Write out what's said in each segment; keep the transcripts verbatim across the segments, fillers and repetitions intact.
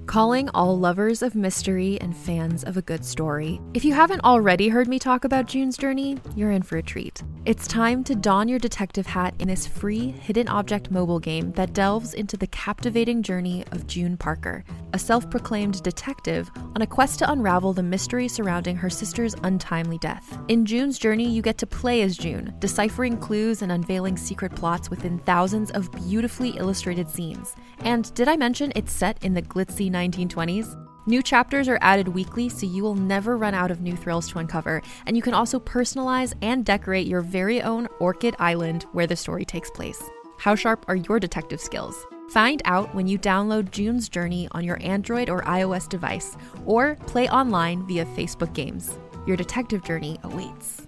Calling all lovers of mystery and fans of a good story. If you haven't already heard me talk about June's Journey, you're in for a treat. It's time to don your detective hat in this free hidden object mobile game that delves into the captivating journey of June Parker, a self-proclaimed detective on a quest to unravel the mystery surrounding her sister's untimely death. In June's Journey, you get to play as June, deciphering clues and unveiling secret plots within thousands of beautifully illustrated scenes. And did I mention it's set in the glitzy nineteen twenties? New chapters are added weekly, so you will never run out of new thrills to uncover, and you can also personalize and decorate your very own Orchid Island where the story takes place. How sharp are your detective skills? Find out when you download June's Journey on your Android or iOS device, or play online via Facebook Games. Your detective journey awaits.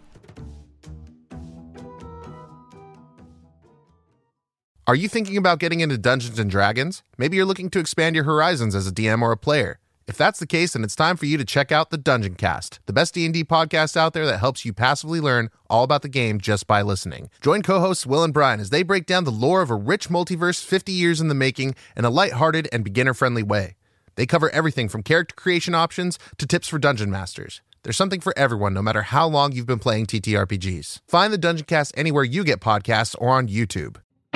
Are you thinking about getting into Dungeons and Dragons? Maybe you're looking to expand your horizons as a D M or a player. If that's the case, then it's time for you to check out the Dungeon Cast, the best D and D podcast out there that helps you passively learn all about the game just by listening. Join co-hosts Will and Brian as they break down the lore of a rich multiverse fifty years in the making in a lighthearted and beginner-friendly way. They cover everything from character creation options to tips for dungeon masters. There's something for everyone, no matter how long you've been playing T T R P Gs. Find the Dungeon Cast anywhere you get podcasts or on YouTube.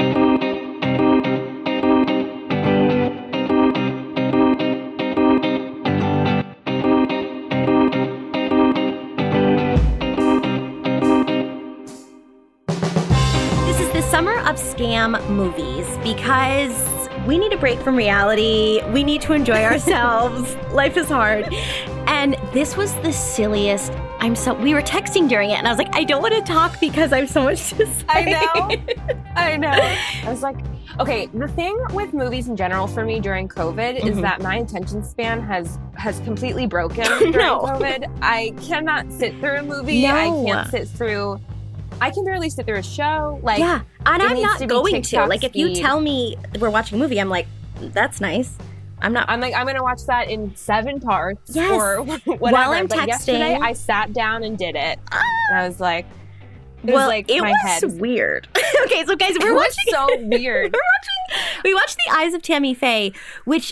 Summer of scam movies because we need a break from reality. We need to enjoy ourselves. Life is hard. And this was the silliest. I'm so, we were texting during it and I was like, I don't want to talk because I have so much to say. I know. I know. I was like, okay, the thing with movies in general for me during COVID mm-hmm. is that my attention span has, has completely broken during no. COVID. I cannot sit through a movie. No. I can't sit through I can barely sit through a show. Like, yeah, and I'm not to going to. Like, speed. if you tell me we're watching a movie, I'm like, that's nice. I'm not. I'm like, I'm going to watch that in seven parts yes. or whatever. While I'm but texting. Yesterday, I sat down and did it. Ah. And I was like, it well, was like it my was head. weird. Okay, so guys, we're it watching. Was so weird. we're watching. We watched The Eyes of Tammy Faye, which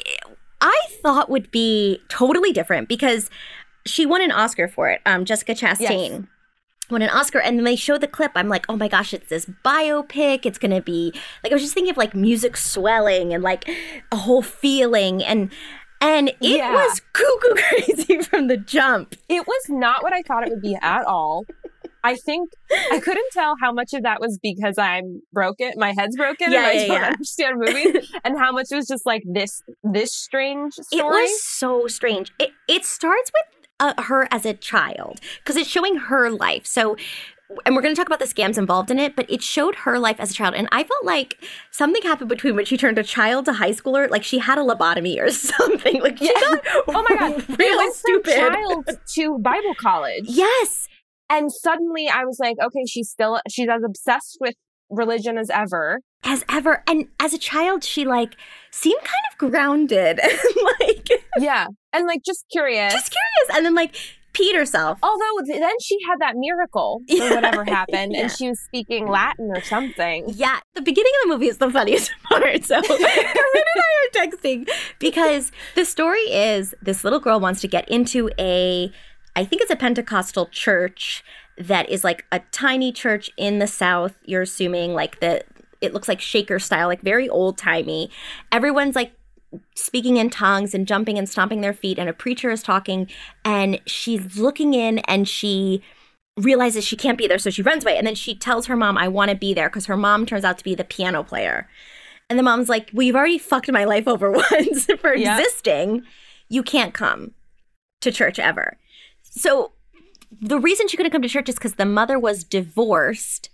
I thought would be totally different because she won an Oscar for it. Um, Jessica Chastain. Yes. Won an Oscar, and then they show the clip. I'm like, oh my gosh, it's this biopic. It's gonna be like, I was just thinking of like music swelling and like a whole feeling, and and it yeah. was cuckoo crazy from the jump. It was not what I thought it would be at all. I think I couldn't tell how much of that was because I'm broken, my head's broken, yeah, and yeah, I don't yeah. understand movies, and how much it was just like this this strange story. It was so strange. It it starts with Uh, her as a child because it's showing her life. So, and we're going to talk about the scams involved in it, but it showed her life as a child. And I felt like something happened between when she turned a child to high schooler. Like she had a lobotomy or something. Like she yeah. got oh my god, real it went stupid. From child to Bible college. Yes, and suddenly I was like, okay, she's still she's as obsessed with religion as ever. As ever. And as a child, she like seemed kind of grounded. like yeah. And like just curious. Just curious. And then like peed herself. Although then she had that miracle or yeah. whatever happened yeah. and she was speaking Latin or something. Yeah. The beginning of the movie is the funniest part. So Corinne and I are texting because the story is this little girl wants to get into a, I think it's a Pentecostal church that is like a tiny church in the South. You're assuming like the, it looks like Shaker style, like very old timey. Everyone's like speaking in tongues and jumping and stomping their feet, and a preacher is talking, and she's looking in and she realizes she can't be there, so she runs away. And then she tells her mom, I want to be there, because her mom turns out to be the piano player. And the mom's like, well, you've already fucked my life over once for yeah. existing. You can't come to church ever. So the reason she couldn't come to church is because the mother was divorced.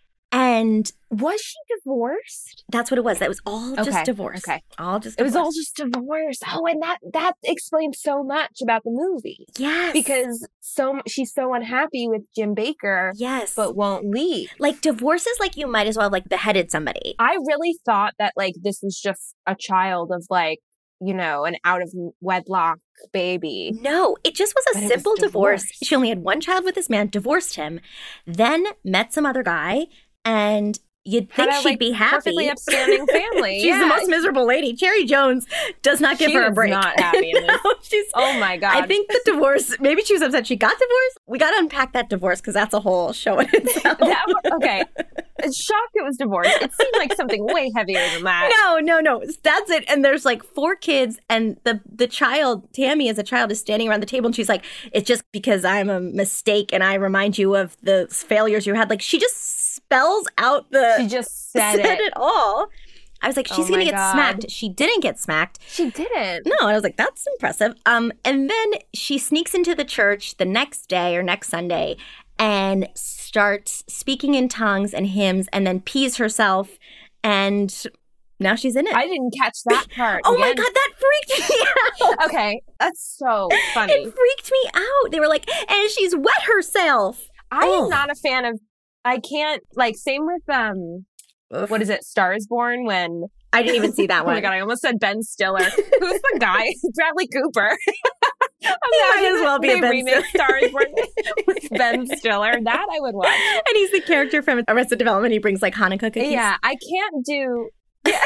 And was she divorced? That's what it was. That was all okay. just divorce. Okay. All just divorce. It was all just divorce. Oh, and that that explains so much about the movie. Yes. Because so she's so unhappy with Jim Baker. Yes. But won't leave. Like divorce is like you might as well have like beheaded somebody. I really thought that like this was just a child of like, you know, an out of wedlock baby. No, it just was a but simple was divorce. She only had one child with this man, divorced him, then met some other guy, and You'd think Had a, she'd like, be happy. perfectly upstanding family. She's yeah. the most miserable lady. Cherry Jones does not give she her a was break. not happy in this. No, she's, Oh my God. I think the divorce, maybe she was upset she got divorced. We got to unpack that divorce because that's a whole show in itself. That was- okay. Shocked it was divorce. It seemed like something way heavier than that. No, no, no. That's it. And there's like four kids, and the the child, Tammy as a child, is standing around the table, and she's like, it's just because I'm a mistake and I remind you of the failures you had. Like, she just spells out the... She just said, said it. it all. I was like, she's Oh going my to get God. smacked. She didn't get smacked. She didn't. No, and I was like, that's impressive. Um, and then she sneaks into the church the next day or next Sunday and starts speaking in tongues and hymns and then pees herself. And now she's in it. I didn't catch that part. oh my Again. God, that freaked me out. Okay, that's so funny. It freaked me out. They were like, and she's wet herself. I Oh. am not a fan of. I can't like. Same with um. What is it? Stars Born when. I didn't even see that Oh one. my God! I almost said Ben Stiller. Who's the guy? Bradley Cooper. He might as well be a they Ben remake Stars Born with Ben Stiller. That I would watch. And he's the character from Arrested Development. He brings like Hanukkah cookies. Yeah, I can't do. Yeah.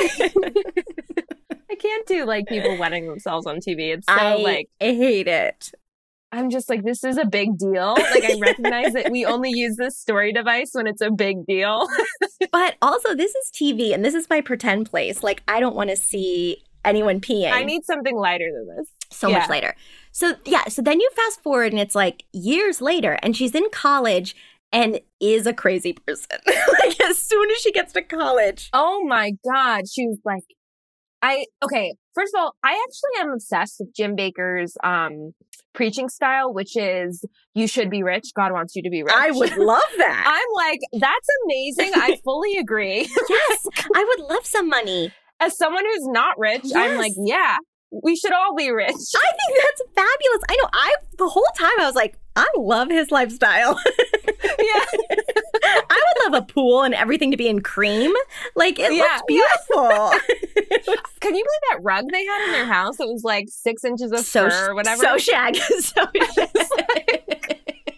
I can't do like people wetting themselves on T V. It's so I like hate it. I'm just like, this is a big deal. Like, I recognize that we only use this story device when it's a big deal. But also, this is T V, and this is my pretend place. Like, I don't want to see anyone peeing. I need something lighter than this. so yeah. much later. So, yeah, so then you fast forward, and it's like years later, and she's in college and is a crazy person. Like, as soon as she gets to college. Oh my God. She was like, I, okay, first of all, I actually am obsessed with Jim Bakker's um, preaching style, which is you should be rich. God wants you to be rich. I would love that. I'm like, that's amazing. I fully agree. Yes, I would love some money. As someone who's not rich, Yes. I'm like, yeah, we should all be rich. I think that's fabulous. I know. I the whole time I was like, I love his lifestyle. Yeah. I would love a pool and everything to be in cream. Like, it Yeah. looked beautiful. Can you believe that rug they had in their house? It was like six inches of so fur or whatever. So shag. So shag.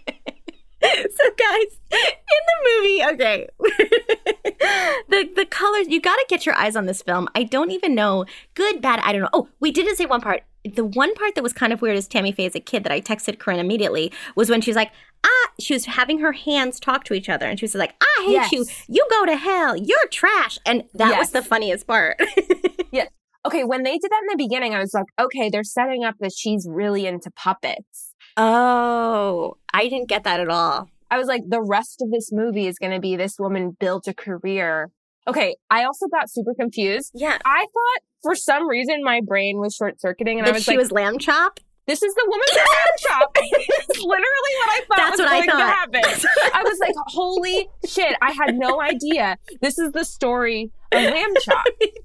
So guys, in the movie, okay, the the colors, you got to get your eyes on this film. I don't even know, good, bad, I don't know. Oh, we didn't say one part. The one part that was kind of weird as Tammy Faye as a kid that I texted Corinne immediately was when she was like, ah, she was having her hands talk to each other. And she was like, I hate Yes. you. You go to hell. You're trash. And that Yes. was the funniest part. Yeah. Okay, when they did that in the beginning, I was like, okay, they're setting up that she's really into puppets. Oh, I didn't get that at all. I was like, the rest of this movie is going to be this woman built a career. Okay, I also got super confused. Yeah. I thought for some reason my brain was short circuiting and I That was she like, was lamb chop. this is the woman from Lamb Chop. It's literally what I thought That's was what I going to thought. happen. I was like, holy shit, I had no idea. This is the story of Lamb Chop.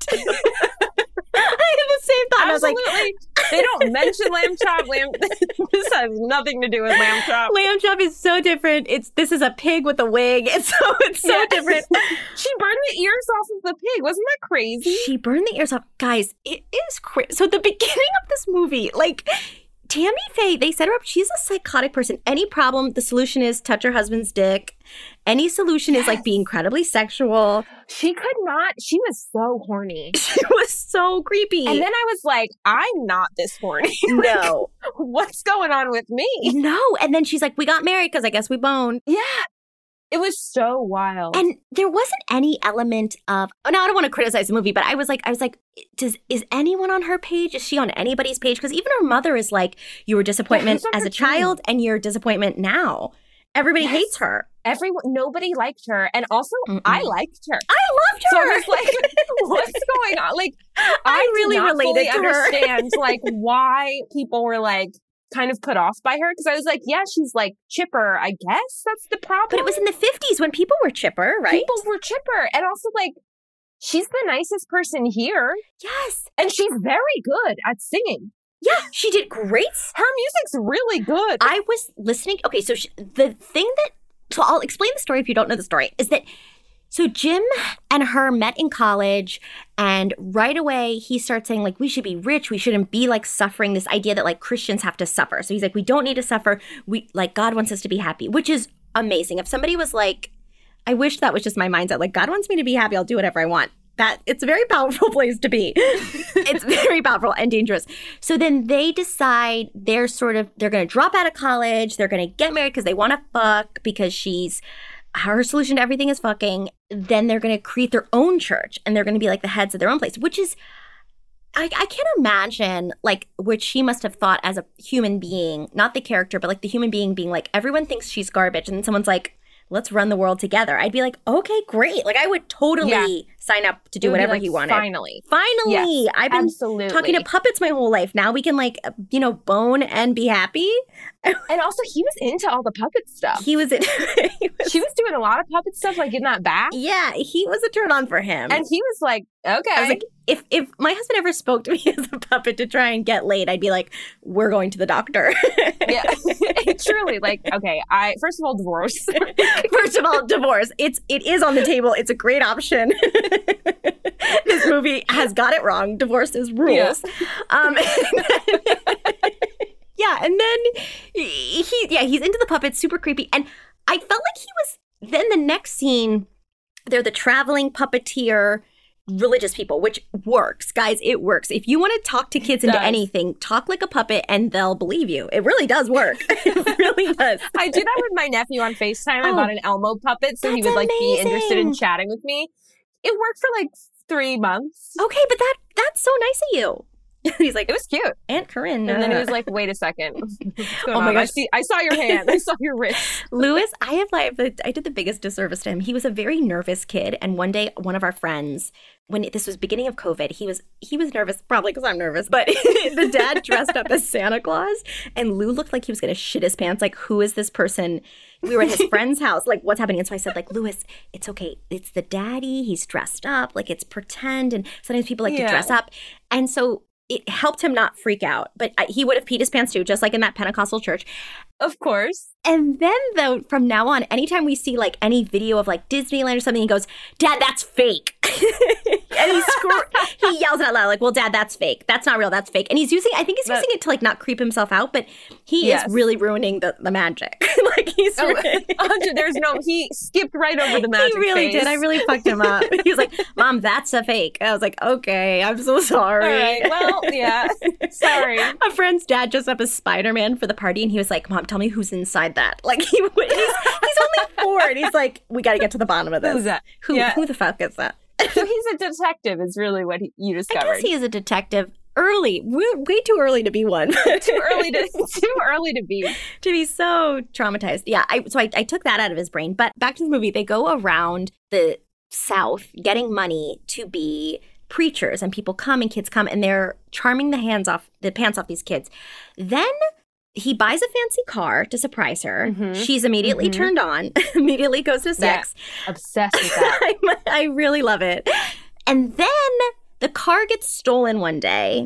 I had the same thought. I was like, Absolutely. They don't mention Lamb Chop. Lamb. This has nothing to do with Lamb Chop. lamb chop is so different. It's this is a pig with a wig. It's so it's so Yeah. different. She burned the ears off of the pig. Wasn't that crazy? She burned the ears off. Guys, it is crazy. So the beginning of this movie, like Tammy Faye, they set her up. She's a psychotic person. Any problem, the solution is touch her husband's dick. Any solution is like be incredibly sexual. She could not. She was so horny. She was so creepy. And then I was like, I'm not this horny. no, What's going on with me? no. And then she's like, we got married because I guess we boned. Yeah. It was so wild. And there wasn't any element of, oh, no, I don't want to criticize the movie, but I was like, I was like, does is anyone on her page? Is she on anybody's page? Because even her mother is like, you were disappointment who's on as her a child team? and you're disappointment now. Everybody Yes. hates her. Everyone, nobody liked her. And also, Mm-mm. I liked her. I loved So I her. was like, what's going on? Like, I, I did really not related fully to her. understand, like, why people were, like, kind of put off by her. Because I was like, yeah, she's, like, chipper. I guess that's the problem. But it was in the fifties when people were chipper, right? People were chipper. And also, like, she's the nicest person here. Yes. And she's very good at singing. Yeah, she did great. Her music's really good. I was listening. Okay, so she, the thing that, so I'll explain the story if you don't know the story, is that, so Jim and her met in college, and right away he starts saying, like, we should be rich. We shouldn't be, like, suffering, this idea that, like, Christians have to suffer. So he's like, we don't need to suffer. We, like, God wants us to be happy, which is amazing. If somebody was like, I wish that was just my mindset. Like, God wants me to be happy. I'll do whatever I want. That it's a very powerful place to be. It's very powerful and dangerous. So then they decide they're sort of, they're going to drop out of college. They're going to get married because they want to fuck because she's, her solution to everything is fucking. Then they're going to create their own church and they're going to be like the heads of their own place, which is, I, I can't imagine, like, what she must have thought as a human being, not the character, but like the human being being like, everyone thinks she's garbage. And then someone's like, let's run the world together. I'd be like, okay, great. Like, I would totally yeah. sign up to do whatever like, he wanted. Finally. Finally. Yes, I've been absolutely. talking to puppets my whole life. Now we can, like, you know, bone and be happy. And also, he was into all the puppet stuff. He was in. he was, she was doing a lot of puppet stuff, like in that bath. Yeah, he was a turn on for him. And he was like, okay. I was like, if if my husband ever spoke to me as a puppet to try and get laid, I'd be like, we're going to the doctor. Yeah, truly. Like, okay, I first of all, divorce. First of all, divorce. It's it is on the table. It's a great option. This movie has got it wrong. Divorce is rules. Yeah. Um, yeah, and then he, yeah, he's into the puppets, super creepy. And I felt like he was, then the next scene, they're the traveling puppeteer religious people, which works. Guys, it works. If you want to talk to kids into anything, talk like a puppet and they'll believe you. It really does work. It really does. I do that with my nephew on FaceTime. Oh, I bought an Elmo puppet so he would like be interested in chatting with me. It worked for like three months. Okay, but that that's so nice of you. He's like, it was cute. Aunt Corinne. And then he was like, wait a second. What's going Oh my on? gosh. I, see, I saw your hand. I saw your wrist. Lewis, I have like, I did the biggest disservice to him. He was a very nervous kid. And one day, one of our friends, when this was beginning of COVID, he was he was nervous, probably because I'm nervous, but the dad dressed up as Santa Claus. And Lou looked like he was going to shit his pants. Like, who is this person? We were at his friend's house. Like, what's happening? And so I said, like, Lewis, it's okay. It's the daddy. He's dressed up. Like, it's pretend. And sometimes people like yeah. to dress up. And so it helped him not freak out. But he would have peed his pants too, just like in that Pentecostal church. Of course. And then, though, from now on, anytime we see, like, any video of, like, Disneyland or something, he goes, Dad, that's fake. And he, screw- he yells it out loud, like, well, Dad, that's fake. That's not real. That's fake. And he's using, I think he's but, using it to, like, not creep himself out, but he yes. is really ruining the, the magic. Like, he's oh, really... There's no, he skipped right over the magic He really phase. did. I really fucked him up. He was like, Mom, that's a fake. I was like, okay, I'm so sorry. All right. Well, yeah. Sorry. A friend's dad dressed up as Spider-Man for the party, and he was like, Mom, tell me who's inside that. Like, he would, he's, he's only four, and he's like, we got to get to the bottom of this. Who's that? Who, yeah. who the fuck is that? So he's a detective is really what he, you discovered. I guess he is a detective. Early. We're way too early to be one. too early to too early to be. To be so traumatized. Yeah, I, so I, I took that out of his brain. But back to the movie, they go around the South getting money to be preachers, and people come and kids come, and they're charming the hands off the pants off these kids. Then he buys a fancy car to surprise her. Mm-hmm. She's immediately mm-hmm. turned on, immediately goes to sex. Yeah, obsessed with that. I, I really love it. And then the car gets stolen one day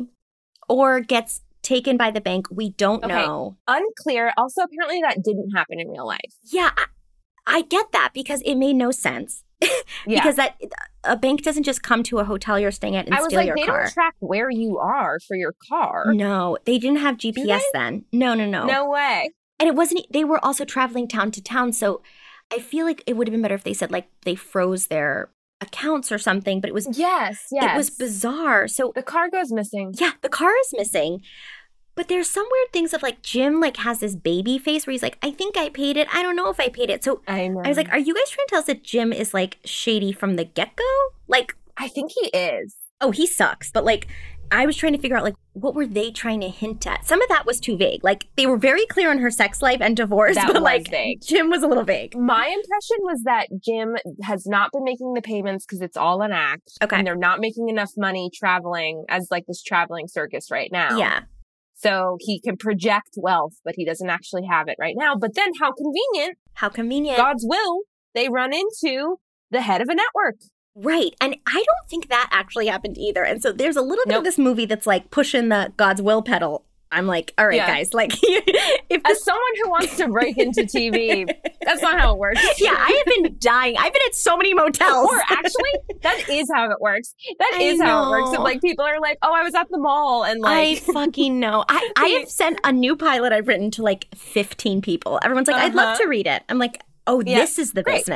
or gets taken by the bank. We don't okay. know. Unclear. Also, apparently that didn't happen in real life. Yeah, I, I get that because it made no sense. Yeah. Because that a bank doesn't just come to a hotel you're staying at and I was steal like, your they car. don't track where you are for your car. No, they didn't have G P S then. No, no, no. No way. And it wasn't, they were also traveling town to town. So I feel like it would have been better if they said like they froze their accounts or something, but it was, yes, yes. It was bizarre. So the car goes missing. Yeah, the car is missing. But there's some weird things of like Jim like has this baby face where he's like, I think I paid it. I don't know if I paid it. So I know. I was like, are you guys trying to tell us that Jim is like shady from the get-go? Like, I think he is. Oh, he sucks. But like, I was trying to figure out like, what were they trying to hint at? Some of that was too vague. Like they were very clear on her sex life and divorce, that but was like vague. Jim was a little vague. My impression was that Jim has not been making the payments because it's all an act. Okay. And they're not making enough money traveling as like this traveling circus right now. Yeah. So he can project wealth, but he doesn't actually have it right now. But then how convenient. How convenient. God's will. They run into the head of a network. Right. And I don't think that actually happened either. And so there's a little bit nope. of this movie that's like pushing the God's will pedal. I'm like, all right, yeah. guys, like if as someone who wants to break into T V, that's not how it works. Yeah, I have been dying. I've been at so many motels. Or actually, that is how it works. That I is know. how it works. If like people are like, oh, I was at the mall and like I fucking know. I, I have sent a new pilot I've written to like fifteen people. Everyone's like, uh-huh. I'd love to read it. I'm like, oh, yeah. This is the Great. business.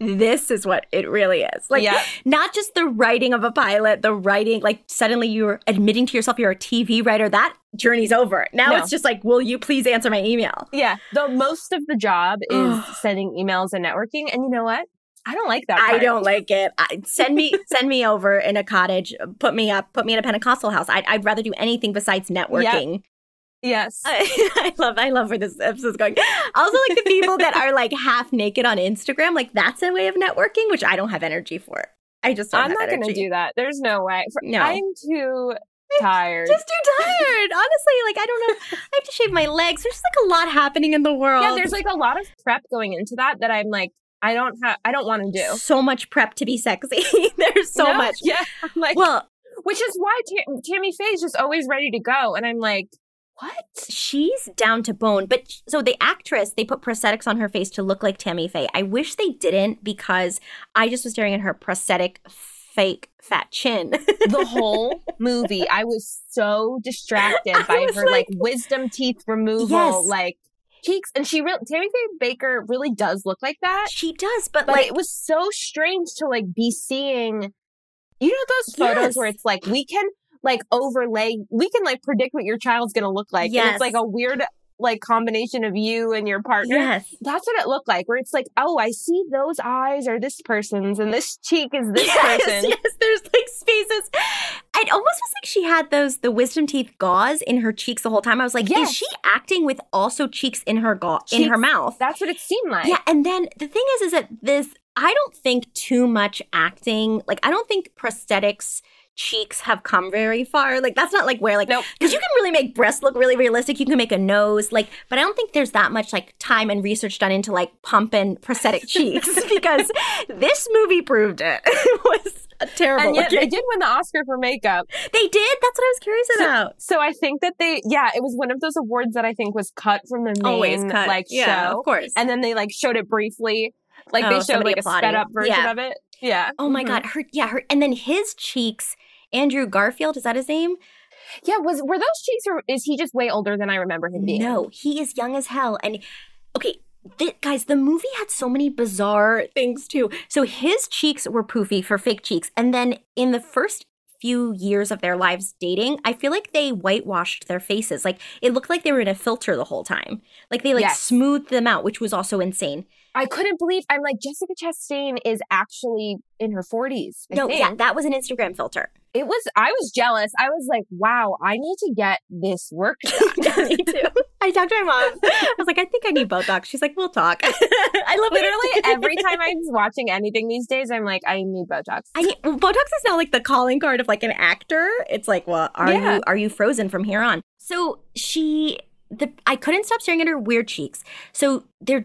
this is what it really is. Like, Yep. not just the writing of a pilot, the writing, like suddenly you're admitting to yourself you're a T V writer. That journey's over. Now No. it's just like, will you please answer my email? Yeah. The most of the job is sending emails and networking. And you know what? I don't like that part. I don't like it. I, send me send me over in a cottage. Put me up. Put me in a Pentecostal house. I'd, I'd rather do anything besides networking. Yes. I, I love I love where this episode's going. Also, like the people that are like half naked on Instagram, like that's a way of networking, which I don't have energy for. I just don't I'm have not going to energy. do that. There's no way. For, No. I'm too tired. Just too tired. Honestly, like I don't know. I have to shave my legs. There's just like a lot happening in the world. Yeah, there's like a lot of prep going into that that I'm like, I don't have, I don't want to do. so much prep to be sexy. There's so No? much. Yeah. I'm like, Well, which is why Tam- Tammy Faye's just always ready to go. And I'm like, what? she's down to bone. But so the actress, they put prosthetics on her face to look like Tammy Faye. I wish they didn't because I just was staring at her prosthetic fake fat chin. The whole movie, I was so distracted I by was her like, like- wisdom teeth removal, Yes. like cheeks. And she really, Tammy Faye Baker really does look like that. She does, but, But like it was so strange to like be seeing, you know, those photos Yes. where it's like, we can like overlay, we can like predict what your child's going to look like. And Yes. it's like a weird like combination of you and your partner. yes. That's what it looked like, where it's like, oh, I see those eyes are this person's and this cheek is this Yes, person. yes, there's like spaces. It almost was like she had those the wisdom teeth gauze in her cheeks the whole time. I was like, Yes. is she acting with also cheeks in her gauze in her Cheeks. mouth? That's what it seemed like. Yeah, and then the thing is, is that this I don't think too much acting. Like I don't think prosthetics cheeks have come very far. Like that's not like where like Nope. because you can really make breasts look really realistic. You can make a nose like, but I don't think there's that much like time and research done into like pumping prosthetic cheeks because this movie proved it. It was a terrible. And yet looking- they did win the Oscar for makeup. They did. That's what I was curious about. So I think that they, yeah, it was one of those awards that I think was cut from the main Always cut. like Yeah, show. of course. And then they like showed it briefly. Like Oh, they showed somebody like a applauding. sped up version Yeah. of it. Yeah. Oh my Mhm. god, her yeah, her and then his cheeks. Andrew Garfield, is that his name? Yeah, was were those cheeks or is he just way older than I remember him being? No, he is young as hell. And okay, th- guys, the movie had so many bizarre things too. So his cheeks were poofy for fake cheeks. And then in the first few years of their lives dating, I feel like they whitewashed their faces. Like it looked like they were in a filter the whole time. Like they like Yes. smoothed them out, which was also insane. I couldn't believe I'm like Jessica Chastain is actually in her forties. I no, think. yeah, that was an Instagram filter. It was I was jealous. I was like, wow, I need to get this work done. Yeah, me too. I talked to my mom. I was like, I think I need Botox. She's like, we'll talk. I love Literally every time I'm watching anything these days, I'm like, I need Botox. I need, well, Botox is now like the calling card of like an actor. It's like, well, are Yeah. you are you frozen from here on? So she, the I couldn't stop staring at her weird cheeks. So they're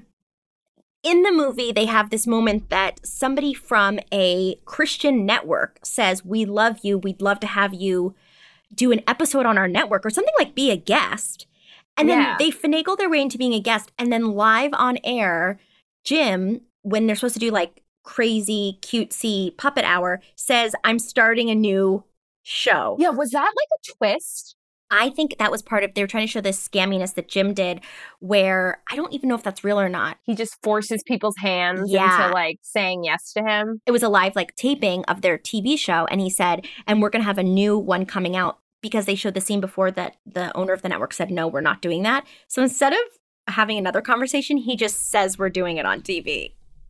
in the movie. They have this moment that somebody from a Christian network says, "We love you. We'd love to have you do an episode on our network or something like be a guest." And then Yeah. they finagle their way into being a guest, and then live on air, Jim, when they're supposed to do like crazy, cutesy puppet hour, says, I'm starting a new show. Yeah, was that like a twist? I think that was part of, they were trying to show this scamminess that Jim did, where I don't even know if that's real or not. He just forces people's hands Yeah. into like saying yes to him. It was a live like taping of their T V show, and he said, and we're going to have a new one coming out because they showed the scene before that the owner of the network said, no, we're not doing that. So instead of having another conversation, he just says we're doing it on T V.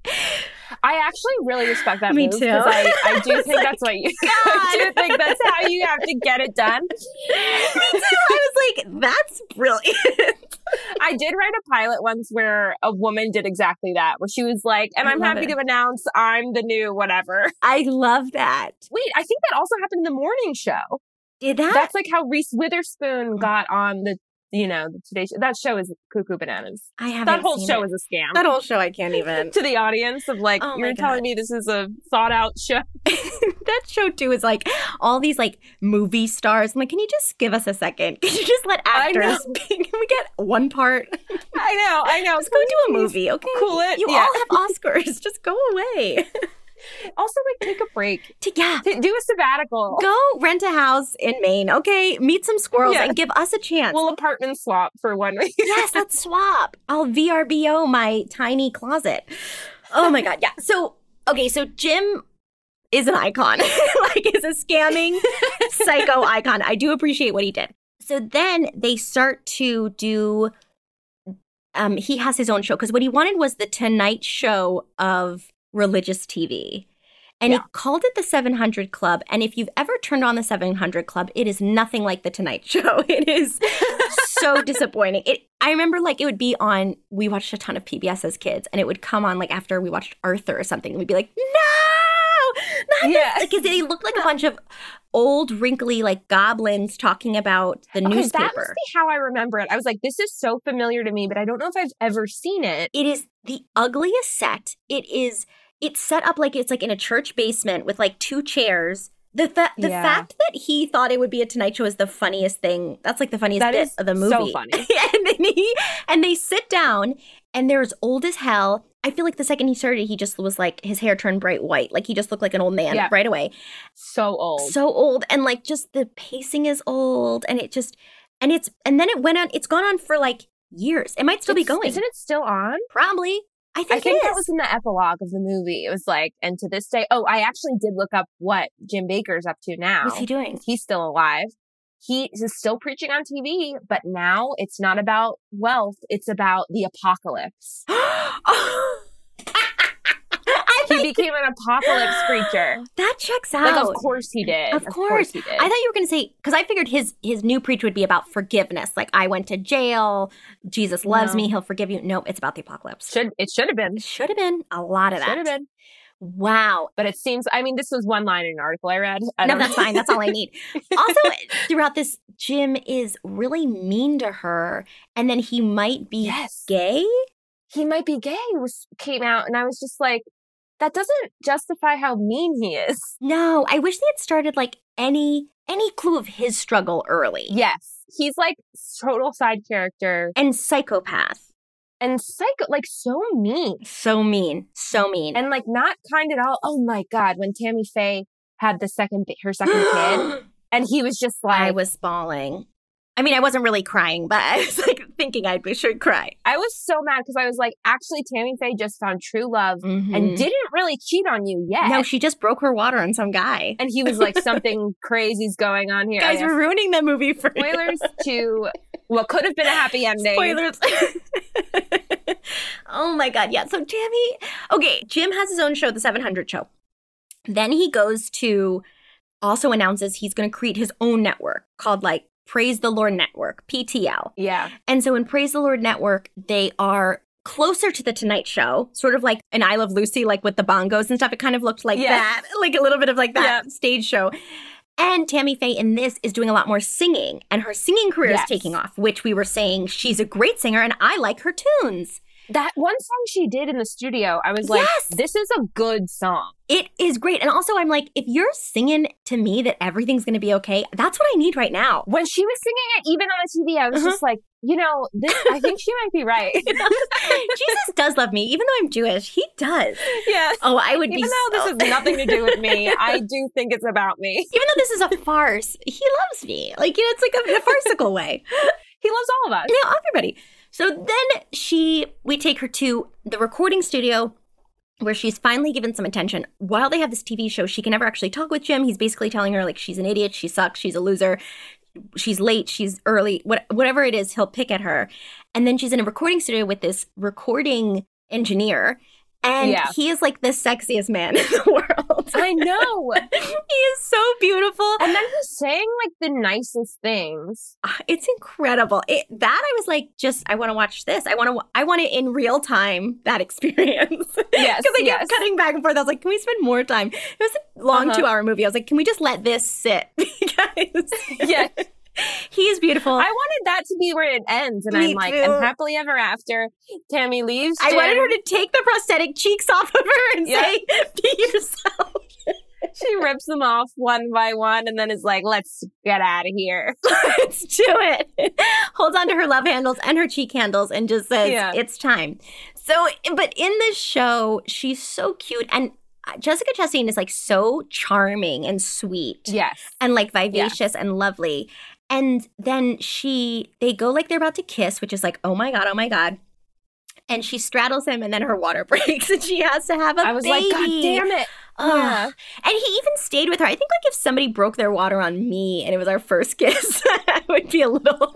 I actually really respect that Me move, too. 'cause I, I do It's think like, that's what you I do think that's how you have to get it done. Me too. I was like, that's brilliant. I did write a pilot once where a woman did exactly that, where she was like, and I I'm love happy it. to announce I'm the new whatever. I love that. Wait, I think that also happened in the morning show. Did that? That's like how Reese Witherspoon got on the, you know, the Today Show. That show is cuckoo bananas. I haven't That whole seen show it. is a scam. That whole show I can't even. To the audience of like, Oh my you're telling God. me this is a thought out show. That show too is like all these like movie stars. I'm like, can you just give us a second? Can you just let I know. actors? Can we get one part? I know, I know. Let's go do a movie, okay? Cool it. You Yeah. all have Oscars. Just go away. Also, like, take a break. To- yeah. T- Do a sabbatical. Go rent a house in Maine, okay? Meet some squirrels Yeah. and give us a chance. We'll apartment swap for one week. Yes, let's swap. I'll V R B O my tiny closet. Oh my God. Yeah. So Okay, so Jim is an icon, like is a scamming psycho icon. I do appreciate what he did. So then they start to do, um, he has his own show because what he wanted was the Tonight Show of religious T V. And Yeah. he called it the seven hundred Club. And if you've ever turned on the seven hundred Club, it is nothing like the Tonight Show. It is so disappointing. It. I remember like it would be on, we watched a ton of P B S as kids, and it would come on like after we watched Arthur or something. And we'd be like, no, not Yeah. this. Because they looked like a bunch of old, wrinkly, like goblins talking about the Okay, newspaper. that must be how I remember it. I was like, this is so familiar to me, but I don't know if I've ever seen it. It is the ugliest set. It is, it's set up like it's like in a church basement with like two chairs. The fa- the Yeah. fact that he thought it would be a Tonight Show is the funniest thing. That's like the funniest That bit is of the movie. so funny. and then he and they sit down and they're as old as hell. I feel like the second he started, he just was like his hair turned bright white. Like he just looked like an old man Yeah. right away. So old. So old. And like just the pacing is old. And it just and it's and then it went on, it's gone on for like years. It might still be It's- going. Isn't it still on? Probably. I think, I think it that is. was in the epilogue of the movie. It was like, and to this day, oh, I actually did look up what Jim Baker's up to now. What's he doing? He's still alive. He is still preaching on T V, but now it's not about wealth. It's about the apocalypse. I He thought became an apocalypse preacher. that checks out. Like, of course he did. Of course. he did. I thought you were going to say, because I figured his his new preach would be about forgiveness. Like, I went to jail. Jesus loves No. me. He'll forgive you. No, it's about the apocalypse. should it should have been. Should have been a lot of that. Should have been. Wow. But it seems, I mean, this was one line in an article I read. I No, don't that's know. fine. That's all I need. Also, throughout this, Jim is really mean to her. And then he might be Yes. gay. He might be gay was came out, and I was just like, that doesn't justify how mean he is. No, I wish they had started like any any clue of his struggle early. Yes. He's like total side character And psychopath. and psycho, like so mean So mean. So mean. and like not kind at all. Oh my God. When Tammy Faye had the second, her second kid, and he was just like, I was bawling. I mean, I wasn't really crying, but I was like thinking I should cry. I was so mad because I was like, actually, Tammy Faye just found true love Mhm. and didn't really cheat on you yet. No, she just broke her water on some guy. And he was like, something crazy's going on here. Guys, I we're guess. ruining that movie for you. Spoilers to what could have been a happy ending. Spoilers. Oh my God. Yeah. So Tammy, okay, Jim has his own show, the seven hundred Show. Then he goes to, also announces he's going to create his own network called like Praise the Lord Network, P T L. Yeah. And so in Praise the Lord Network, they are closer to the Tonight Show, sort of like an I Love Lucy, like with the bongos and stuff. It kind of looked like Yeah. that, like a little bit of like that Yeah. stage show. And Tammy Faye in this is doing a lot more singing, and her singing career Yes. is taking off, which we were saying she's a great singer, and I like her tunes. That one song she did in the studio, I was like, Yes. this is a good song. It is great. And also, I'm like, if you're singing to me that everything's going to be okay, that's what I need right now. When she was singing it, even on the T V, I was Uh-huh. just like, you know, this, I think she might be right. Jesus does love me. Even though I'm Jewish, he does. Yeah. Oh, I would Even be though so- this has nothing to do with me, I do think it's about me. Even though this is a farce, he loves me. Like, you know, it's like a, in a farcical way. He loves all of us. You know, everybody. So then she, we take her to the recording studio where she's finally given some attention. While they have this T V show, she can never actually talk with Jim. He's basically telling her, like, she's an idiot, she sucks, she's a loser, she's late, she's early, what, whatever it is, he'll pick at her. And then she's in a recording studio with this recording engineer. And Yeah. he is like the sexiest man in the world. I know. He is so beautiful. And then he's saying like the nicest things. Ah, it's incredible. It, that I was like, just I want to watch this. I want to. I want it in real time. That experience. Yes, Because I yes. kept cutting back and forth. I was like, can we spend more time? It was a long Uh-huh. two-hour movie. I was like, can we just let this sit? Because Yeah. he is beautiful. I wanted that to be where it ends. And Me I'm like, too. and happily ever after, Tammy leaves. I Jim. wanted her to take the prosthetic cheeks off of her and Yeah. say, "Be yourself." She rips them off one by one and then is like, let's get out of here. Let's do it. Holds on to her love handles and her cheek handles and just says, Yeah. it's time. So, but in this show, she's so cute. And Jessica Chastain is like so charming and sweet Yes. and like vivacious and lovely. And then she, they go like they're about to kiss, which is like, oh my God, oh my God. And she straddles him, and then her water breaks, and she has to have a baby. I was baby. like, God damn it. Oh. Yeah. And he even stayed with her. I think like if somebody broke their water on me and it was our first kiss, I would be a little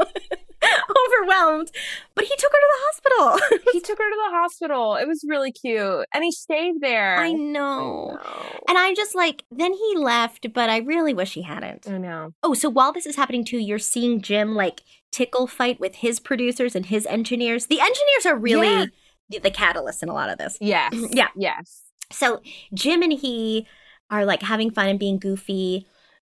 overwhelmed. But he took her to the hospital. He took her to the hospital. It was really cute. And he stayed there. I know. I know. And I'm just like, then he left, but I really wish he hadn't. I know. Oh, so while this is happening too, you're seeing Jim like tickle fight with his producers and his engineers. The engineers are really Yeah. the, the catalyst in a lot of this. Yes. Yeah. Yes. So Jim and he are like having fun and being goofy.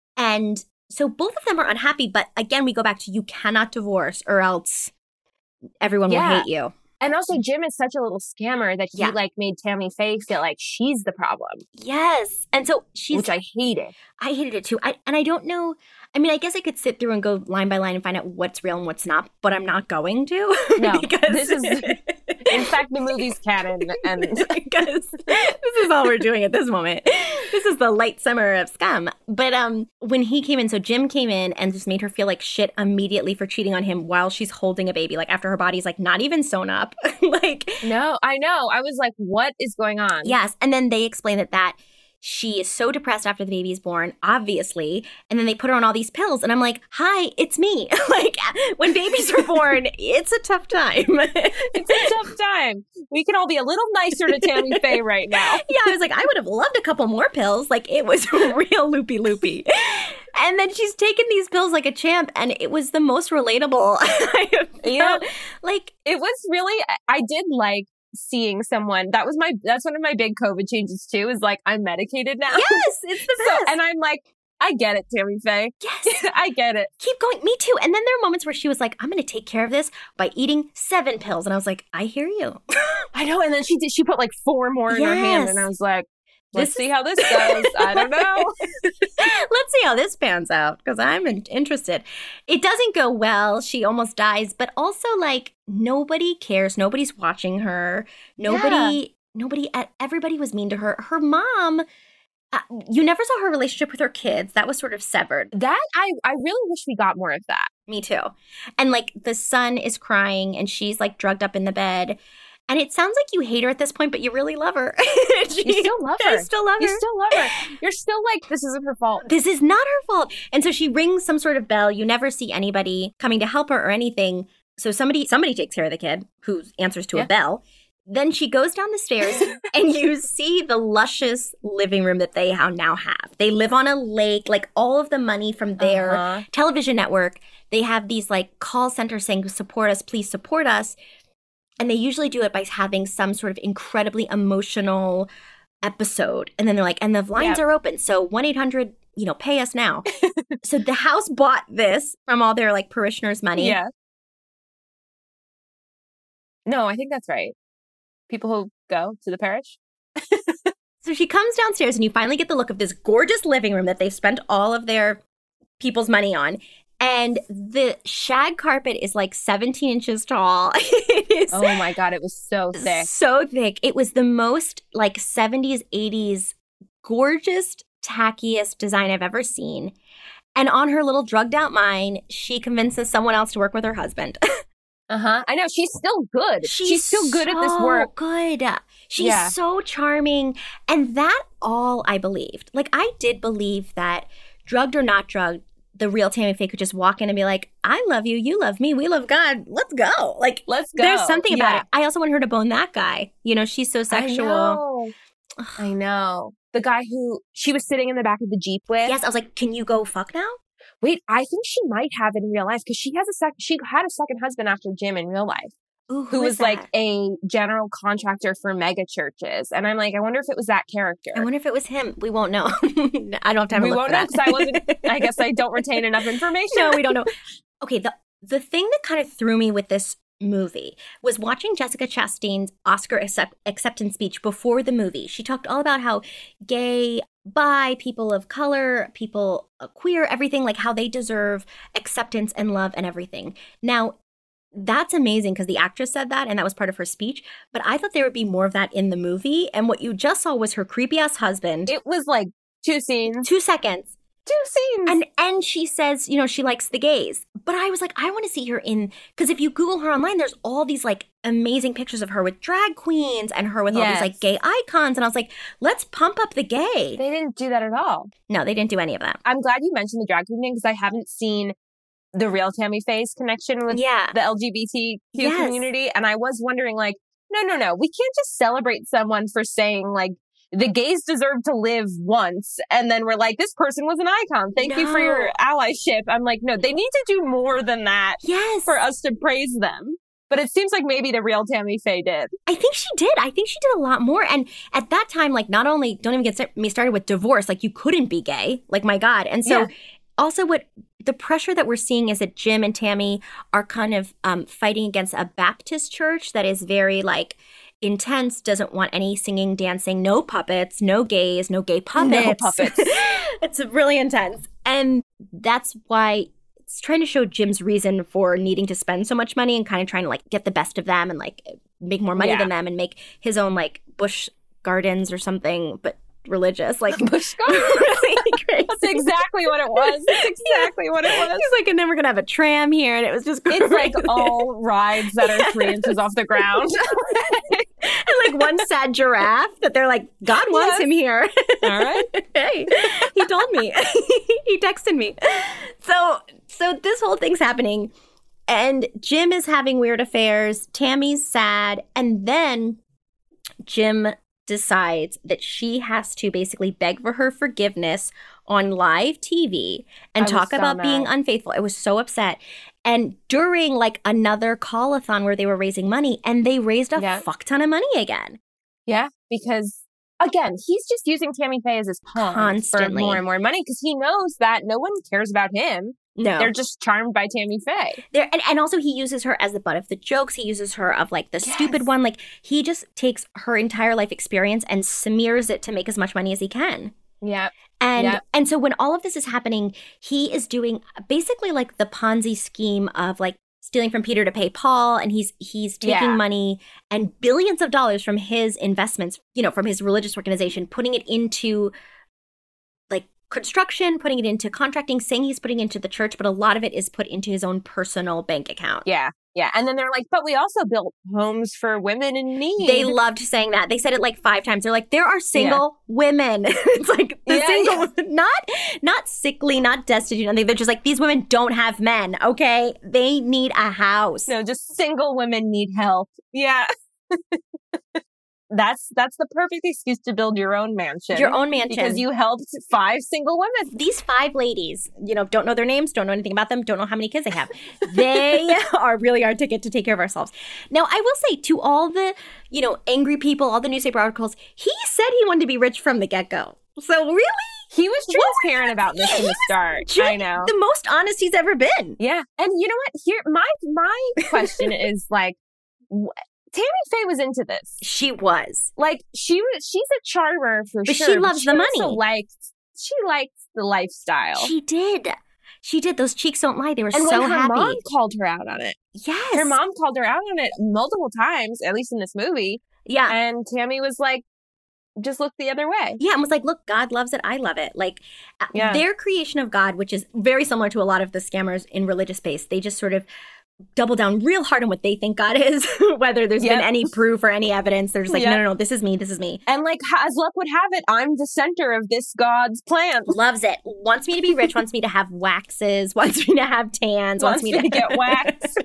And so both of them are unhappy. But again, we go back to you cannot divorce or else everyone Yeah. will hate you. And also, Jim is such a little scammer that he Yeah. like made Tammy Faye feel like she's the problem, Yes. And so she's, which I hated. I hated it too. I, and I don't know. I mean, I guess I could sit through and go line by line and find out what's real and what's not, but I'm not going to. No, because this is, in fact, the movie's canon. And because this is all we're doing at this moment. This is the light summer of scum. But um, when he came in, so Jim came in and just made her feel like shit immediately for cheating on him while she's holding a baby, like after her body's like not even sewn up. Like, no, I know. I was like, what is going on? yes. And then they explain that that she is so depressed after the baby is born, obviously. And then they put her on all these pills. And I'm like, hi, it's me. Like, when babies are born, it's a tough time. It's a tough time. We can all be a little nicer to Tammy Faye right now. Yeah, I was like, I would have loved a couple more pills. Like, it was real loopy loopy. And then she's taken these pills like a champ, and it was the most relatable I have felt. Yeah. Like, It was really, I did like seeing someone, that was my, that's one of my big COVID changes too, is like, I'm medicated now. yes, it's the best. So, and I'm like, I get it, Tammy Faye. yes. I get it. Keep going. Me too. And then there are moments where she was like, I'm going to take care of this by eating seven pills. And I was like, I hear you. I know. And then she did, she put like four more in her hand, Yes. and I was like, let's This see is- how this goes. I don't know. Let's see how this pans out because I'm in- interested. It doesn't go well. She almost dies, but also like nobody cares. Nobody's watching her. Nobody, nobody, everybody was mean to her. Her mom, uh, you never saw her relationship with her kids. That was sort of severed. That, I, I really wish we got more of that. Me too. And like the son is crying and she's like drugged up in the bed. And it sounds like you hate her at this point, but you really love her. She- You still love her. I still love her. You still love her. You're still like, this isn't her fault. This is not her fault. And so she rings some sort of bell. You never see anybody coming to help her or anything. So somebody somebody takes care of the kid who answers to Yeah. a bell. Then she goes down the stairs and you see the luscious living room that they ha- now have. They live on a lake, like all of the money from their Uh-huh. television network. They have these like call centers saying, support us, please support us. And they usually do it by having some sort of incredibly emotional episode. And then they're like, and the lines Yeah. are open. So one eight hundred, you know, pay us now. So the house bought this from all their like parishioners' money. Yeah. No, I think that's right. People who go to the parish. So she comes downstairs and you finally get the look of this gorgeous living room that they've spent all of their people's money on. And the shag carpet is like seventeen inches tall. It is Oh my God, it was so thick. so thick. It was the most like seventies, eighties, gorgeous, tackiest design I've ever seen. And on her little drugged out mind, she convinces someone else to work with her husband. Uh-huh. I know. She's still good. She's, still good at this so work. Good. She's Yeah. so charming. And that all I believed. Like, I did believe that drugged or not drugged, the real Tammy Faye could just walk in and be like, I love you, you love me, we love God, let's go. Like, Let's go. there's something about Yeah. it. I also want her to bone that guy. You know, she's so sexual. I know. I know. The guy who she was sitting in the back of the Jeep with. Yes, I was like, can you go fuck now? Wait, I think she might have in real life because she has a sec. She had a second husband after Jim in real life, Ooh, who who was is like that? a general contractor for mega churches. And I'm like, I wonder if it was that character. I wonder if it was him. We won't know. I don't have time we to look won't for know that. because I wasn't. I guess I don't retain enough information. No, we don't know. Okay, the the thing that kind of threw me with this movie was watching Jessica Chastain's Oscar accept- acceptance speech before the movie. She talked all about how gay, bi, people of color, people uh, queer, everything, like how they deserve acceptance and love and everything. Now, that's amazing because the actress said that and that was part of her speech, but I thought there would be more of that in the movie. And what you just saw was her creepy ass husband. It was like two scenes. Two seconds. Two scenes. And and she says, you know, she likes the gays. But I was like, I want to see her in, because if you Google her online, there's all these like amazing pictures of her with drag queens and her with Yes. all these like gay icons. And I was like, let's pump up the gay. They didn't do that at all. No, they didn't do any of that. I'm glad you mentioned the drag queen thing because I haven't seen the real Tammy Faye's connection with Yeah. the L G B T Q Yes. community. And I was wondering, like, no, no, no. We can't just celebrate someone for saying, like, the gays deserve to live once. And then we're like, this person was an icon. Thank you for No. your allyship. I'm like, no, they need to do more than that Yes. for us to praise them. But it seems like maybe the real Tammy Faye did. I think she did. I think she did a lot more. And at that time, like, not only, don't even get st- me started with divorce, like, you couldn't be gay. Like, my God. And so Yeah. also what the pressure that we're seeing is that Jim and Tammy are kind of um, fighting against a Baptist church that is very, like, intense, doesn't want any singing, dancing, no puppets, no gays, no gay puppets. No puppets. It's really intense. And that's why it's trying to show Jim's reason for needing to spend so much money and kind of trying to like get the best of them and like make more money Yeah. than them and make his own like bush gardens or something, but religious. Like Bush Gardens. really crazy. That's exactly what it was. That's exactly what it was. He's like, and then we're gonna have a tram here, and it was just It's like crazy. all rides that are three inches off the ground. and like one sad giraffe that they're like, God wants Yes. him here. All right. Hey, he told me. He texted me. So, so this whole thing's happening, and Jim is having weird affairs. Tammy's sad, and then Jim decides that she has to basically beg for her forgiveness on live T V and I was talk so about mad. being unfaithful. I was so upset. And during like another call-a-thon where they were raising money, and they raised a Yeah. fuck ton of money again. Yeah, because again, he's just using Tammy Faye as his pawn Constantly. for more and more money because he knows that no one cares about him. No. They're just charmed by Tammy Faye. There, and, and also he uses her as the butt of the jokes. He uses her of like the Yes. stupid one. Like he just takes her entire life experience and smears it to make as much money as he can. Yeah. And Yeah. and so when all of this is happening, he is doing basically like the Ponzi scheme of like stealing from Peter to pay Paul, and he's he's taking Yeah. money and billions of dollars from his investments, you know, from his religious organization, putting it into like construction, putting it into contracting, saying he's putting it into the church, but a lot of it is put into his own personal bank account. Yeah. Yeah. And then they're like, but we also built homes for women in need. They loved saying that. They said it like five times. They're like, there are single women. It's like the Yeah, single, not not sickly, not destitute. Nothing. They're just like, these women don't have men. Okay, they need a house. No, just single women need help. Yeah. That's that's the perfect excuse to build your own mansion. Your own mansion. Because you helped five single women. These five ladies, you know, don't know their names, don't know anything about them, don't know how many kids they have. They are really our ticket to take care of ourselves. Now, I will say to all the, you know, angry people, all the newspaper articles, he said he wanted to be rich from the get-go. So really? He was What were transparent about this in the start. Ju- I know. The most honest he's ever been. Yeah. And you know what? Here my my question is like wh- Tammy Faye was into this. She was. Like she was she's a charmer for But sure. she loves the also money. liked she liked the lifestyle. She did. She did. Those cheeks don't lie. They were and so when her happy. mom called her out on it. Yes. Her mom called her out on it multiple times, at least in this movie. Yeah. And Tammy was like, just look the other way. Yeah, and was like, look, God loves it. I love it. Like uh, Yeah. their creation of God, which is very similar to a lot of the scammers in religious space, they just sort of double down real hard on what they think God is, whether there's Yep. been any proof or any evidence. They're just like, Yep. no, no, no, this is me. This is me. And like as luck would have it, I'm the center of this God's plan. Loves it. Wants me to be rich. Wants me to have waxes. Wants me to have tans. Wants, Wants me to get waxed.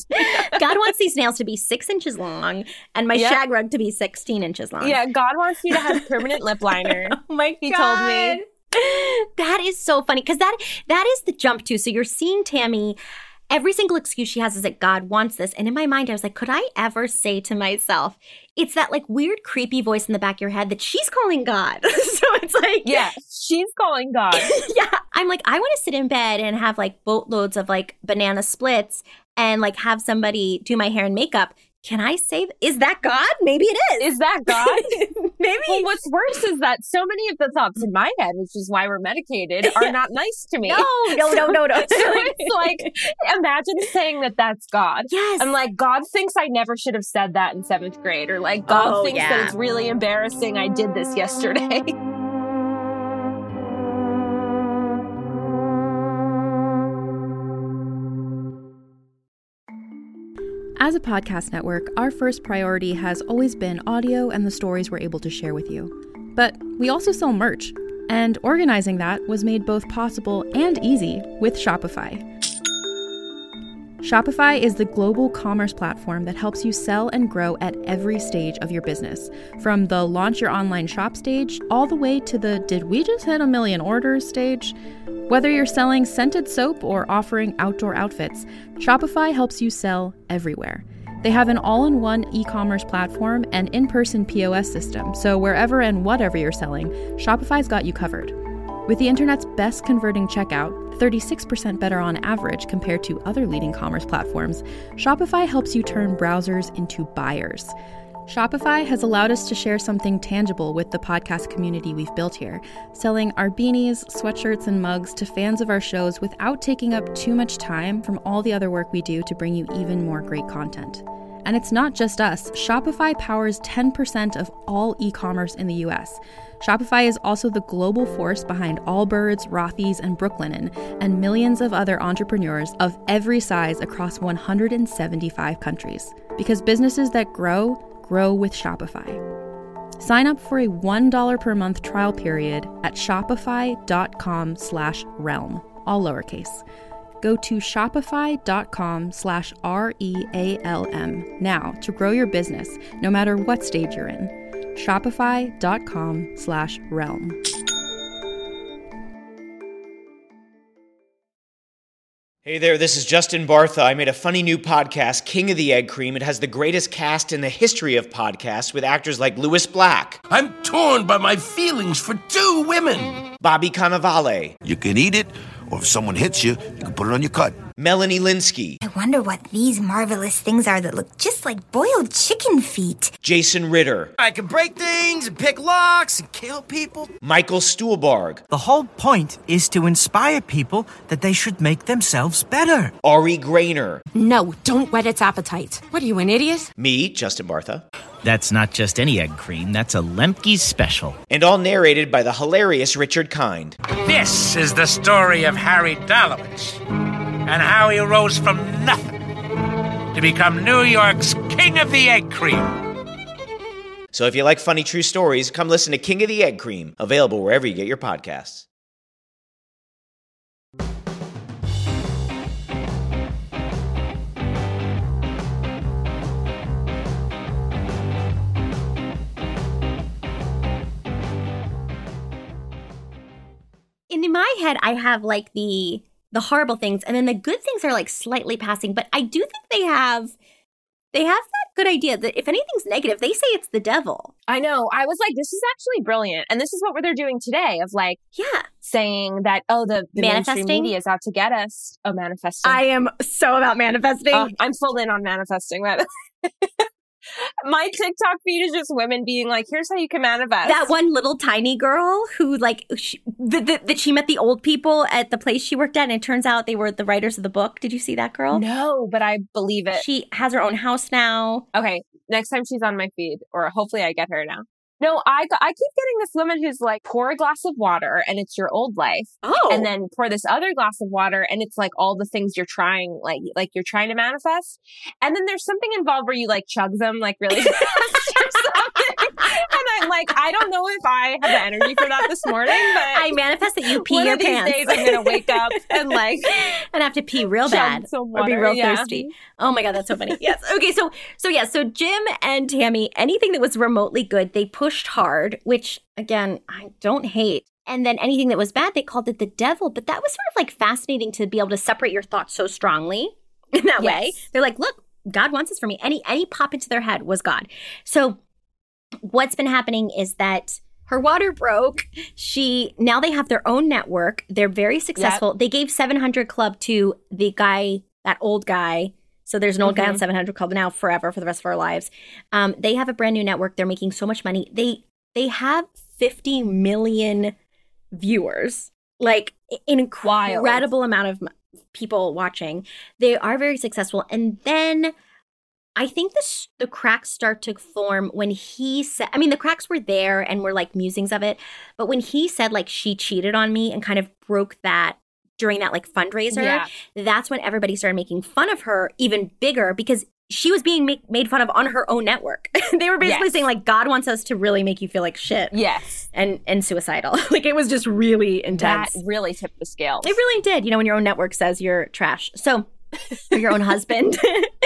God wants these nails to be six inches long and my Yep. shag rug to be sixteen inches long. Yeah, God wants you to have permanent lip liner. Oh my He God. told me. That is so funny because that that is the jump too. So you're seeing Tammy. Every single excuse she has is that God wants this. And in my mind, I was like, could I ever say to myself, it's that like weird, creepy voice in the back of your head that she's calling God. So it's like, Yeah, she's calling God. yeah. I'm like, I want to sit in bed and have like boatloads of like banana splits and like have somebody do my hair and makeup. Can I say, th- is that God? Maybe it is. Is that God? Maybe. Well, what's worse is that so many of the thoughts in my head, which is why we're medicated, are not nice to me. no, no, no, no, no. So it's like, imagine saying that that's God. Yes. I'm like, God thinks I never should have said that in seventh grade. Or like, God Oh, thinks yeah. that it's really embarrassing I did this yesterday. As a podcast network, our first priority has always been audio and the stories we're able to share with you. But we also sell merch, and organizing that was made both possible and easy with Shopify. Shopify is the global commerce platform that helps you sell and grow at every stage of your business, from the launch your online shop stage all the way to the did we just hit a million orders stage. Whether you're selling scented soap or offering outdoor outfits, Shopify helps you sell everywhere. They have an all-in-one e-commerce platform and in-person P O S system, so wherever and whatever you're selling, Shopify's got you covered. With the internet's best converting checkout, thirty-six percent better on average compared to other leading commerce platforms, Shopify helps you turn browsers into buyers. Shopify has allowed us to share something tangible with the podcast community we've built here, selling our beanies, sweatshirts, and mugs to fans of our shows without taking up too much time from all the other work we do to bring you even more great content. And it's not just us. Shopify powers ten percent of all e-commerce in the U S. Shopify is also the global force behind Allbirds, Rothy's, and Brooklinen, and millions of other entrepreneurs of every size across one hundred seventy-five countries. Because businesses that grow, grow with Shopify. Sign up for a one dollar per month trial period at shopify.com slash realm, all lowercase. Go to shopify.com slash R-E-A-L-M now to grow your business, no matter what stage you're in. Shopify.com slash realm. Hey there, this is Justin Bartha. I made a funny new podcast, King of the Egg Cream. It has the greatest cast in the history of podcasts with actors like Louis Black. I'm torn by my feelings for two women. Bobby Cannavale. You can eat it, or if someone hits you, you can put it on your cut. Melanie Linsky. I wonder what these marvelous things are that look just like boiled chicken feet. Jason Ritter. I can break things and pick locks and kill people. Michael Stuhlbarg. The whole point is to inspire people that they should make themselves better. Ari Grainer. No, don't whet its appetite. What are you, an idiot? Me, Justin Bartha. That's not just any egg cream, that's a Lemke's special. And all narrated by the hilarious Richard Kind. This is the story of Harry Dalowitz and how he rose from nothing to become New York's King of the Egg Cream. So if you like funny true stories, come listen to King of the Egg Cream, available wherever you get your podcasts. In my head, I have like the the horrible things, and then the good things are like slightly passing. But I do think they have they have that good idea that if anything's negative, they say it's the devil. I know. I was like, this is actually brilliant, and this is what they're doing today. Of like, yeah, saying that oh, the, the mainstream media is out to get us. Oh, manifesting. I am so about manifesting. Uh, I'm full in on manifesting. That. My TikTok feed is just women being like, here's how you can manifest. That one little tiny girl who like, she, that the, the, she met the old people at the place she worked at, and it turns out they were the writers of the book. Did you see that girl? No, but I believe it. She has her own house now. Okay, next time she's on my feed, or hopefully I get her now. No, I I keep getting this woman who's like, pour a glass of water and it's your old life. Oh. And then pour this other glass of water and it's like all the things you're trying, like like you're trying to manifest. And then there's something involved where you like chug them like really fast or something. And I'm like, I don't know if I have the energy for that this morning, but I manifest that you pee one your of these pants. days I'm going to wake up and like and have to pee real bad or be real yeah. thirsty. Oh my God, that's so funny. Yes. Okay. So, so yeah, so Jim and Tammy, anything that was remotely good, they pushed hard, which again, I don't hate. And then anything that was bad, they called it the devil. But that was sort of like fascinating to be able to separate your thoughts so strongly in that yes. way. They're like, look, God wants this for me. Any, any pop into their head was God. So what's been happening is that her water broke. She, now they have their own network. They're very successful. Yep. They gave seven hundred Club to the guy, that old guy. So there's an old mm-hmm. guy on seven hundred Club now forever for the rest of our lives. Um, they have a brand new network. They're making so much money. They, they have fifty million viewers, like an incredible Wild. amount of people watching. They are very successful. And then I think the, the cracks start to form when he said, I mean, the cracks were there and were like musings of it. But when he said like, she cheated on me and kind of broke that during that like fundraiser, yeah. that's when everybody started making fun of her even bigger because she was being make, made fun of on her own network. They were basically Yes. saying, like, God wants us to really make you feel like shit. Yes. And and suicidal. Like, it was just really intense. That really tipped the scales. It really did. You know, when your own network says you're trash. So, or your own husband.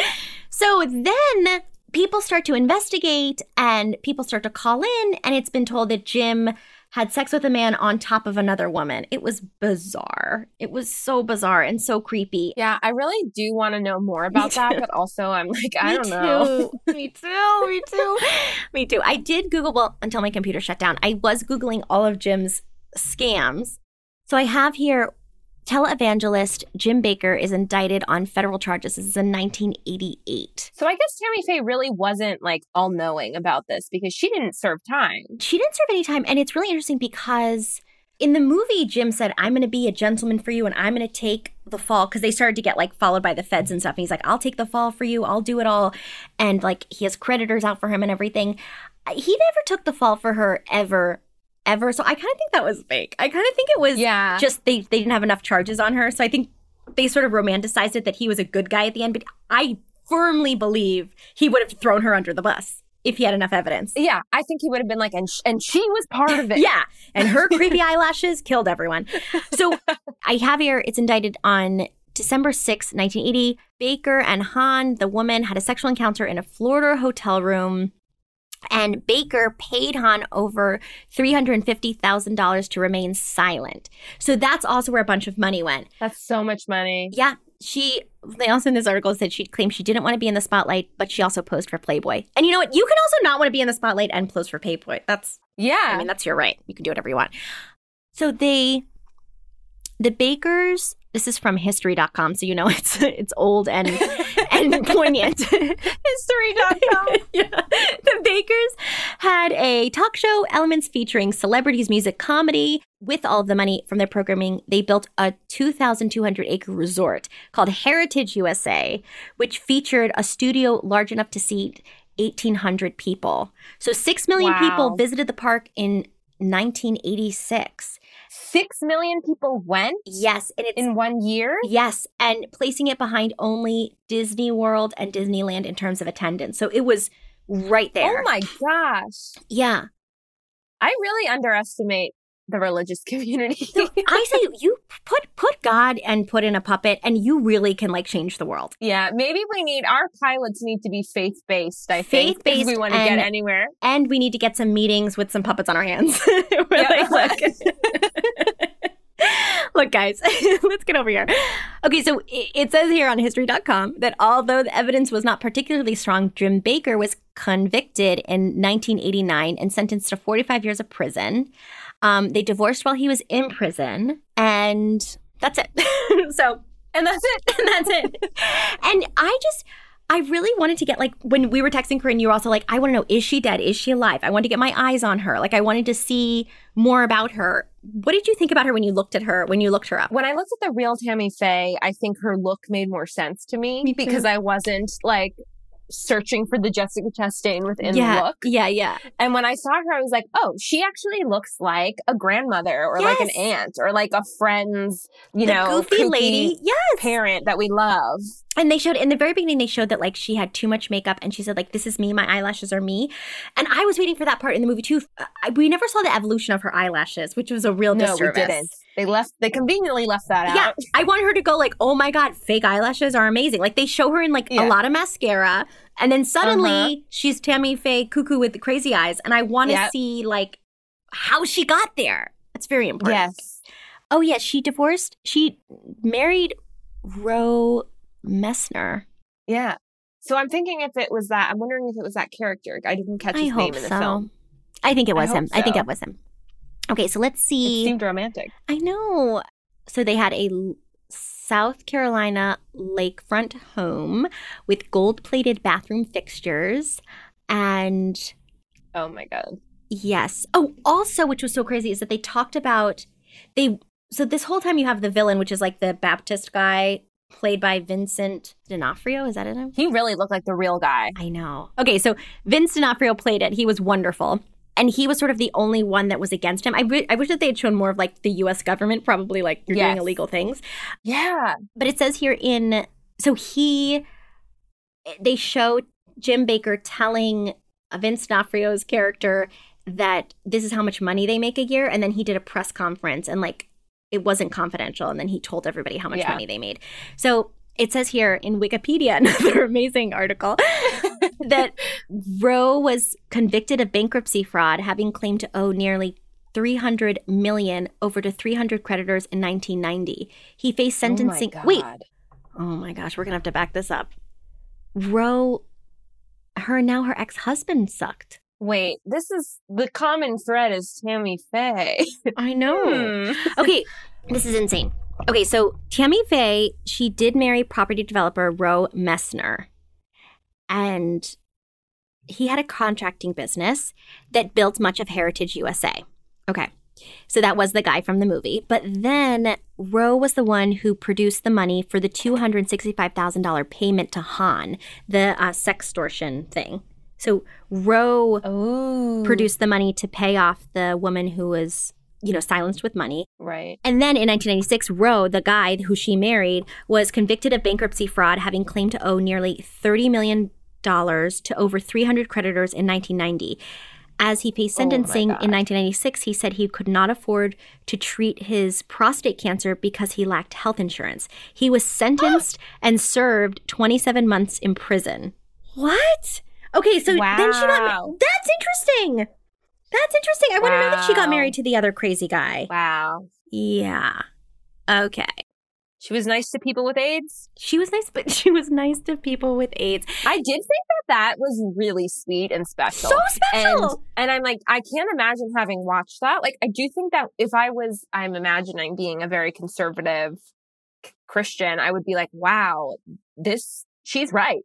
So then people start to investigate and people start to call in, and it's been told that Jim had sex with a man on top of another woman. It was bizarre. It was so bizarre and so creepy. Yeah, I really do want to know more about too. that, but also I'm like, I Me don't too. know. Me too. Me too. Me too. I did Google, well, until my computer shut down, I was Googling all of Jim's scams. So I have here, televangelist Jim Bakker is indicted on federal charges. This is in nineteen eighty-eight. So I guess Tammy Faye really wasn't like all knowing about this because she didn't serve time. She didn't serve any time. And it's really interesting because in the movie, Jim said, I'm going to be a gentleman for you and I'm going to take the fall, because they started to get like followed by the feds and stuff. And he's like, I'll take the fall for you. I'll do it all. And like he has creditors out for him and everything. He never took the fall for her ever. Ever. So I kind of think that was fake. I kind of think it was Yeah. just they, they didn't have enough charges on her. So I think they sort of romanticized it that he was a good guy at the end. But I firmly believe he would have thrown her under the bus if he had enough evidence. Yeah, I think he would have been like, and, sh- and she was part of it. Yeah. And her creepy eyelashes killed everyone. So I have here, it's indicted on December sixth, nineteen eighty. Bakker and Hahn, the woman, had a sexual encounter in a Florida hotel room. And Bakker paid Hahn over three hundred fifty thousand dollars to remain silent. So that's also where a bunch of money went. That's so much money. Yeah. She, they also in this article said she claimed she didn't want to be in the spotlight, but she also posed for Playboy. And you know what? You can also not want to be in the spotlight and pose for Playboy. That's, Yeah. I mean, that's your right. You can do whatever you want. So they, the Bakkers, this is from history dot com, so you know it's it's old and and poignant. history dot com. Yeah. The Bakkers had a talk show, Elements, featuring celebrities, music, comedy. With all of the money from their programming, they built a two thousand two hundred acre resort called Heritage U S A, which featured a studio large enough to seat eighteen hundred people. So six million Wow. people visited the park in nineteen eighty-six. Six million people went? Yes. And it's In one year? Yes, and placing it behind only Disney World and Disneyland in terms of attendance. So it was right there. Oh my gosh. Yeah. I really underestimate the religious community. So I say you put put God and put in a puppet and you really can like change the world. Yeah, maybe we need, our pilots need to be faith-based, I think, Faith-based if we want to and- get anywhere. And we need to get some meetings with some puppets on our hands. We're like, look. Look, guys, let's get over here. Okay, so it it says here on history dot com that although the evidence was not particularly strong, Jim Bakker was convicted in nineteen eighty-nine and sentenced to forty-five years of prison. Um, they divorced while he was in prison, and that's it. So, And that's it. and that's it. And I just, I really wanted to get, like, when we were texting Corinne, you were also like, I want to know, is she dead? Is she alive? I wanted to get my eyes on her. Like, I wanted to see more about her. What did you think about her when you looked at her, when you looked her up? When I looked at the real Tammy Faye, I think her look made more sense to me, Me too. because I wasn't like searching for the Jessica Chastain within yeah, the look. yeah, yeah. And when I saw her, I was like, oh, she actually looks like a grandmother or like an Yes. aunt or like a friend's, you The know, goofy kooky lady. Yes. parent that we love. And they showed, in the very beginning, they showed that, like, she had too much makeup and she said, like, this is me, my eyelashes are me. And I was waiting for that part in the movie, too. I, we never saw the evolution of her eyelashes, which was a real No, disservice. we didn't. They left, they conveniently left that Yeah, out. I want her to go like, oh my God, fake eyelashes are amazing. Like they show her in like Yeah. a lot of mascara and then suddenly Uh-huh. she's Tammy Faye cuckoo with the crazy eyes. And I want to Yep. see like how she got there. That's very important. Yes. Oh yeah, she divorced, she married Roe Messner. Yeah. So I'm thinking if it was that, I'm wondering if it was that character. I didn't catch I his hope name in the so. film. I think it I was hope him. I think so. it was him. Okay, so let's It see. seemed romantic. I know. So they had a l- South Carolina lakefront home with gold-plated bathroom fixtures. And Oh my God. yes. Oh, also, which was so crazy, is that they talked about, they, so this whole time you have the villain, which is like the Baptist guy played by Vincent D'Onofrio. Is that his name? He really looked like the real guy. I know. Okay, so Vince D'Onofrio played it. He was wonderful. And he was sort of the only one that was against him. I, w- I wish that they had shown more of like the U S government, probably like you're doing Yes. illegal things. Yeah. But it says here in, so he, they show Jim Bakker telling Vince D'Onofrio's character that this is how much money they make a year. And then he did a press conference and like it wasn't confidential. And then he told everybody how much yeah. money they made. So it says here in Wikipedia, another amazing article, that Rowe was convicted of bankruptcy fraud, having claimed to owe nearly three hundred million dollars over to three hundred creditors in nineteen ninety. He faced sentencing. Oh my Wait. God. Oh my gosh, we're going to have to back this up. Rowe, her now her ex-husband sucked. Wait, this is the common thread is Tammy Faye. I know. Hmm. Okay, this is insane. Okay, so Tammy Faye, she did marry property developer Roe Messner. And he had a contracting business that built much of Heritage U S A. Okay, so that was the guy from the movie. But then Roe was the one who produced the money for the two hundred sixty-five thousand dollars payment to Han, the uh, sextortion thing. So Roe Ooh. produced the money to pay off the woman who was, you know, silenced with money. Right. And then in nineteen ninety-six, Roe, the guy who she married, was convicted of bankruptcy fraud, having claimed to owe nearly thirty million dollars to over three hundred creditors in nineteen ninety. As he faced sentencing oh in nineteen ninety-six, he said he could not afford to treat his prostate cancer because he lacked health insurance. He was sentenced and served twenty-seven months in prison. What? Okay, so wow. then she got... That's interesting. That's interesting. I wow. want to know that she got married to the other crazy guy. Wow. Yeah. Okay. She was nice to people with AIDS? She was nice, but she was nice to people with AIDS. I did think that that was really sweet and special. So special! And, and I'm like, I can't imagine having watched that. Like, I do think that if I was, I'm imagining being a very conservative Christian, I would be like, wow, this, she's right.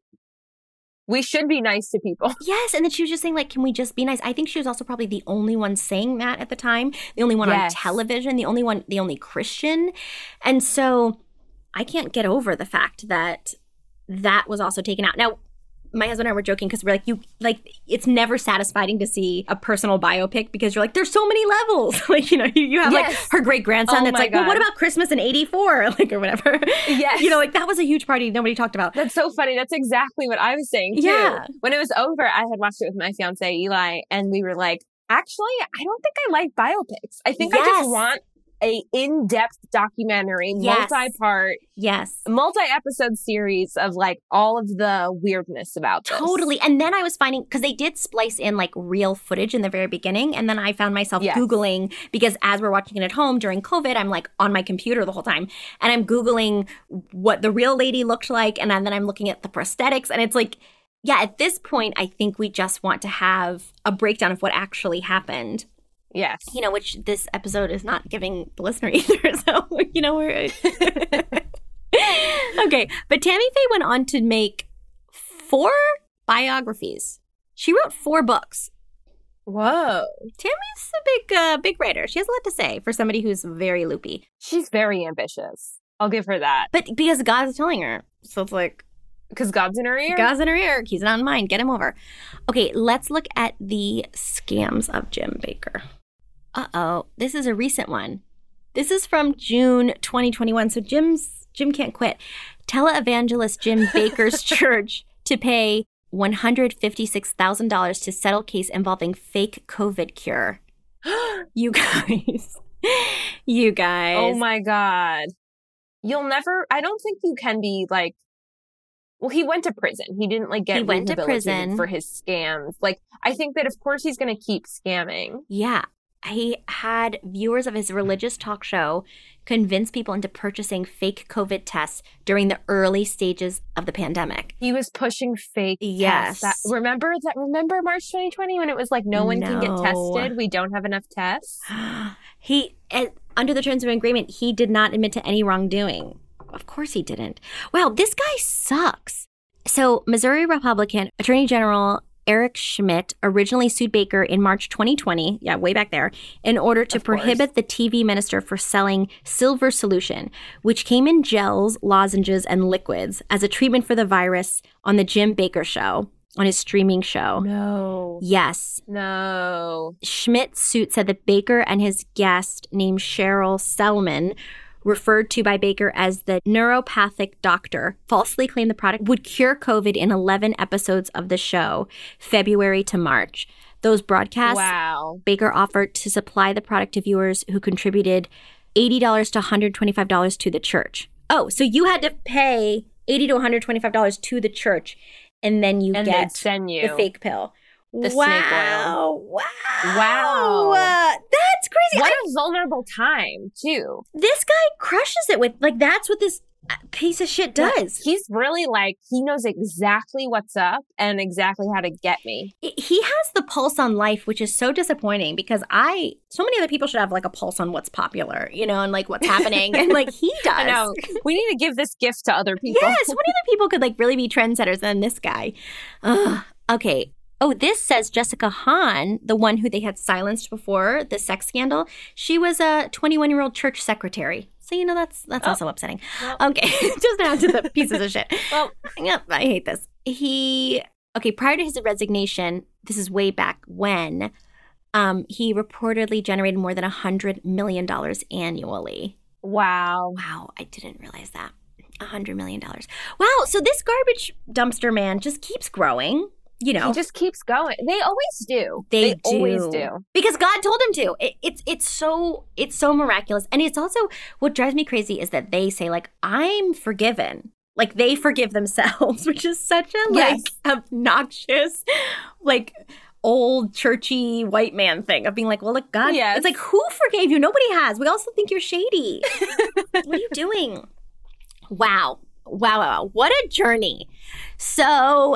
We should be nice to people. Yes. And then she was just saying, like, can we just be nice? I think she was also probably the only one saying that at the time. The only one yes. on television, the only one, the only Christian. And so I can't get over the fact that that was also taken out. Now, my husband and I were joking because we're like, you like, it's never satisfying to see a personal biopic because you're like, there's so many levels. Like, you know, you, you have yes. like her great grandson oh that's like, God. well, what about Christmas in eighty-four? Like, or whatever. Yes. You know, like that was a huge party nobody talked about. That's so funny. That's exactly what I was saying too. Yeah. When it was over, I had watched it with my fiance Eli and we were like, actually, I don't think I like biopics. I think yes. I just want a in-depth documentary, yes. multi-part, yes, multi-episode series of like all of the weirdness about this. Totally. And then I was finding, because they did splice in like real footage in the very beginning. And then I found myself yes. Googling, because as we're watching it at home during COVID, I'm like on my computer the whole time. And I'm Googling what the real lady looked like. And then I'm looking at the prosthetics. And it's like, yeah, at this point, I think we just want to have a breakdown of what actually happened. Yes. You know, which this episode is not giving the listener either. So, you know, we're... Okay. But Tammy Faye went on to make four biographies. She wrote four books. Whoa. Tammy's a big, uh, big writer. She has a lot to say for somebody who's very loopy. She's very ambitious. I'll give her that. But because God's telling her. So it's like... Because God's in her ear? God's in her ear. He's not in mine. Get him over. Okay, let's look at the scams of Jim Bakker. Uh-oh. This is a recent one. This is from June twenty twenty-one. So Jim's Jim can't quit. Televangelist Jim Bakker's church to pay one hundred fifty-six thousand dollars to settle case involving fake COVID cure. You guys. You guys. Oh, my God. You'll never... I don't think you can be, like... Well, he went to prison. He didn't, like, get he went to prison for his scams. Like, I think that, of course, he's going to keep scamming. Yeah. He had viewers of his religious talk show convince people into purchasing fake COVID tests during the early stages of the pandemic. He was pushing fake yes. tests. That, remember that? Remember March twenty twenty when it was like, no one no. can get tested. We don't have enough tests. he, uh, under the terms of agreement, he did not admit to any wrongdoing. Of course he didn't. Wow, this guy sucks. So Missouri Republican Attorney General Eric Schmidt originally sued Bakker in March twenty twenty, yeah, way back there, in order to prohibit the T V minister for selling Silver Solution, which came in gels, lozenges, and liquids as a treatment for the virus on the Jim Bakker Show, on his streaming show. No. Yes. No. Schmidt's suit said that Bakker and his guest named Cheryl Selman referred to by Baker as the neuropathic doctor, falsely claimed the product would cure COVID in eleven episodes of the show, February to March. Those broadcasts, wow. Baker offered to supply the product to viewers who contributed eighty dollars to one hundred twenty-five dollars to the church. Oh, so you had to pay eighty to one hundred twenty-five dollars to the church, and then you and get send you the fake pill. The wow. snake oil. Wow. Wow. Uh, that's crazy. What I, a vulnerable time, too. This guy crushes it with, like, that's what this piece of shit does. Yeah, he's really, like, he knows exactly what's up and exactly how to get me. He has the pulse on life, which is so disappointing because I, so many other people should have, like, a pulse on what's popular, you know, and, like, what's happening. And, like, he does. I know. We need to give this gift to other people. Yes. So many other people could, like, really be trendsetters than this guy. Ugh. Okay. Oh, this says Jessica Hahn, the one who they had silenced before the sex scandal. She was a twenty-one-year-old church secretary. So, you know, that's that's oh. also upsetting. Well. Okay, just down to the pieces of shit. Well, yep, I hate this. He, okay, prior to his resignation, this is way back when, um, he reportedly generated more than one hundred million dollars annually. Wow. Wow, I didn't realize that. one hundred million dollars. Wow, so this garbage dumpster man just keeps growing. You know, he just keeps going. They always do. They, they do. always do because God told him to. It, it's it's so it's so miraculous, and it's also what drives me crazy is that they say like I'm forgiven, like they forgive themselves, which is such a yes. like obnoxious, like old churchy white man thing of being like, well, look, God, yes. It's like who forgave you? Nobody has. We also think you're shady. What are you doing? Wow, wow, wow, wow! What a journey. So.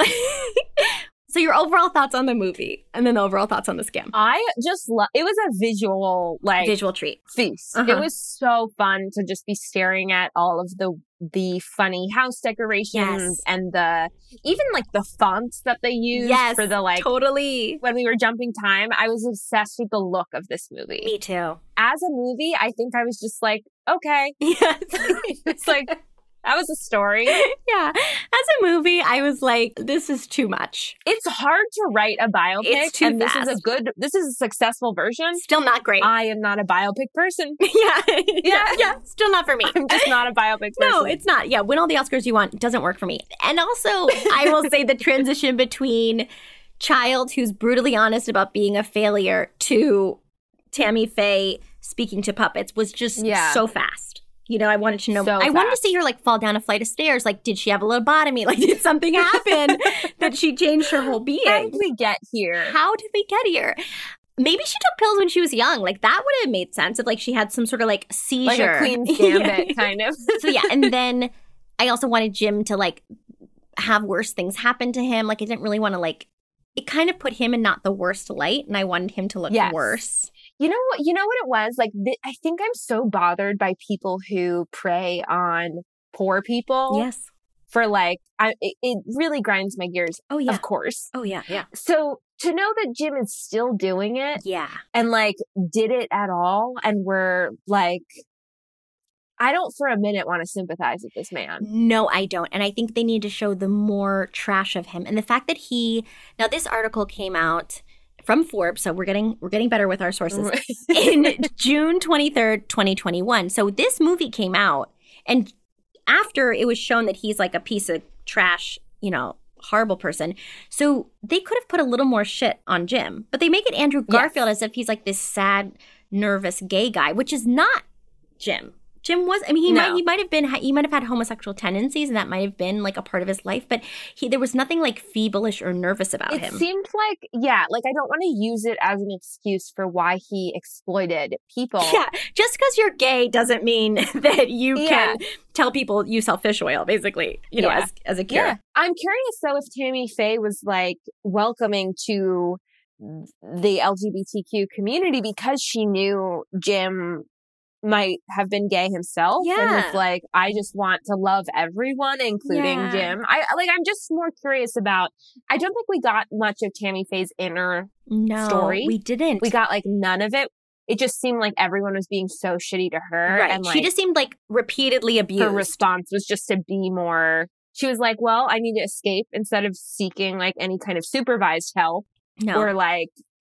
So your overall thoughts on the movie and then the overall thoughts on the scam. I just love, it was a visual, like. Visual treat. Feast. Uh-huh. It was so fun to just be staring at all of the, the funny house decorations yes. and the, even like the fonts that they used yes, for the like. Totally. When we were jumping time, I was obsessed with the look of this movie. Me too. As a movie, I think I was just like, okay. Yes. It's like. That was a story. Yeah. As a movie, I was like, this is too much. It's hard to write a biopic. It's too and fast. This is a good, this is a successful version. Still not great. I am not a biopic person. yeah. Yeah. Yeah. Still not for me. I'm just not a biopic person. No, it's not. Yeah. Win all the Oscars you want doesn't work for me. And also, I will say the transition between Child, who's brutally honest about being a failure, to Tammy Faye speaking to puppets was just yeah. so fast. You know, I wanted to know. So I fast. wanted to see her like fall down a flight of stairs. Like, did she have a lobotomy? Like, did something happen that she changed her whole being? How did we get here? How did we get here? Maybe she took pills when she was young. Like, that would have made sense if like she had some sort of like seizure. Like a Queen's Gambit, kind of. So yeah, and then I also wanted Jim to like have worse things happen to him. Like, I didn't really want to like. It kind of put him in not the worst light, and I wanted him to look yes. worse. You know what? You know what it was? Like, th- I think I'm so bothered by people who prey on poor people. Yes. For like, I, it, it really grinds my gears. Oh, yeah. Of course. Oh, yeah. Yeah. So to know that Jim is still doing it. Yeah. And like, did it at all. And we're like, I don't for a minute want to sympathize with this man. No, I don't. And I think they need to show the more trash of him. And the fact that he, now this article came out from Forbes, so we're getting we're getting better with our sources, in June twenty-third, twenty twenty-one. So this movie came out, and after it was shown that he's like a piece of trash, you know, horrible person. So they could have put a little more shit on Jim, but they make it Andrew Garfield yes. as if he's like this sad, nervous gay guy, which is not Jim. Jim was, I mean, he no. might he might have been, he might have had homosexual tendencies, and that might have been like a part of his life, but he there was nothing like feverish or nervous about it him. It seemed like, yeah, like I don't want to use it as an excuse for why he exploited people. Yeah, just because you're gay doesn't mean that you yeah. can tell people you sell fish oil, basically, you know, yeah. as, as a cure. Yeah. I'm curious, though, if Tammy Faye was like welcoming to the L G B T Q community because she knew Jim might have been gay himself yeah. and was like, I just want to love everyone, including yeah. Jim. I like. I'm just more curious about. I don't think we got much of Tammy Faye's inner no, story. We didn't. We got like none of it. It just seemed like everyone was being so shitty to her, right? And like, she just seemed like repeatedly abused. Her response was just to be more. She was like, "Well, I need to escape," instead of seeking like any kind of supervised help no. or like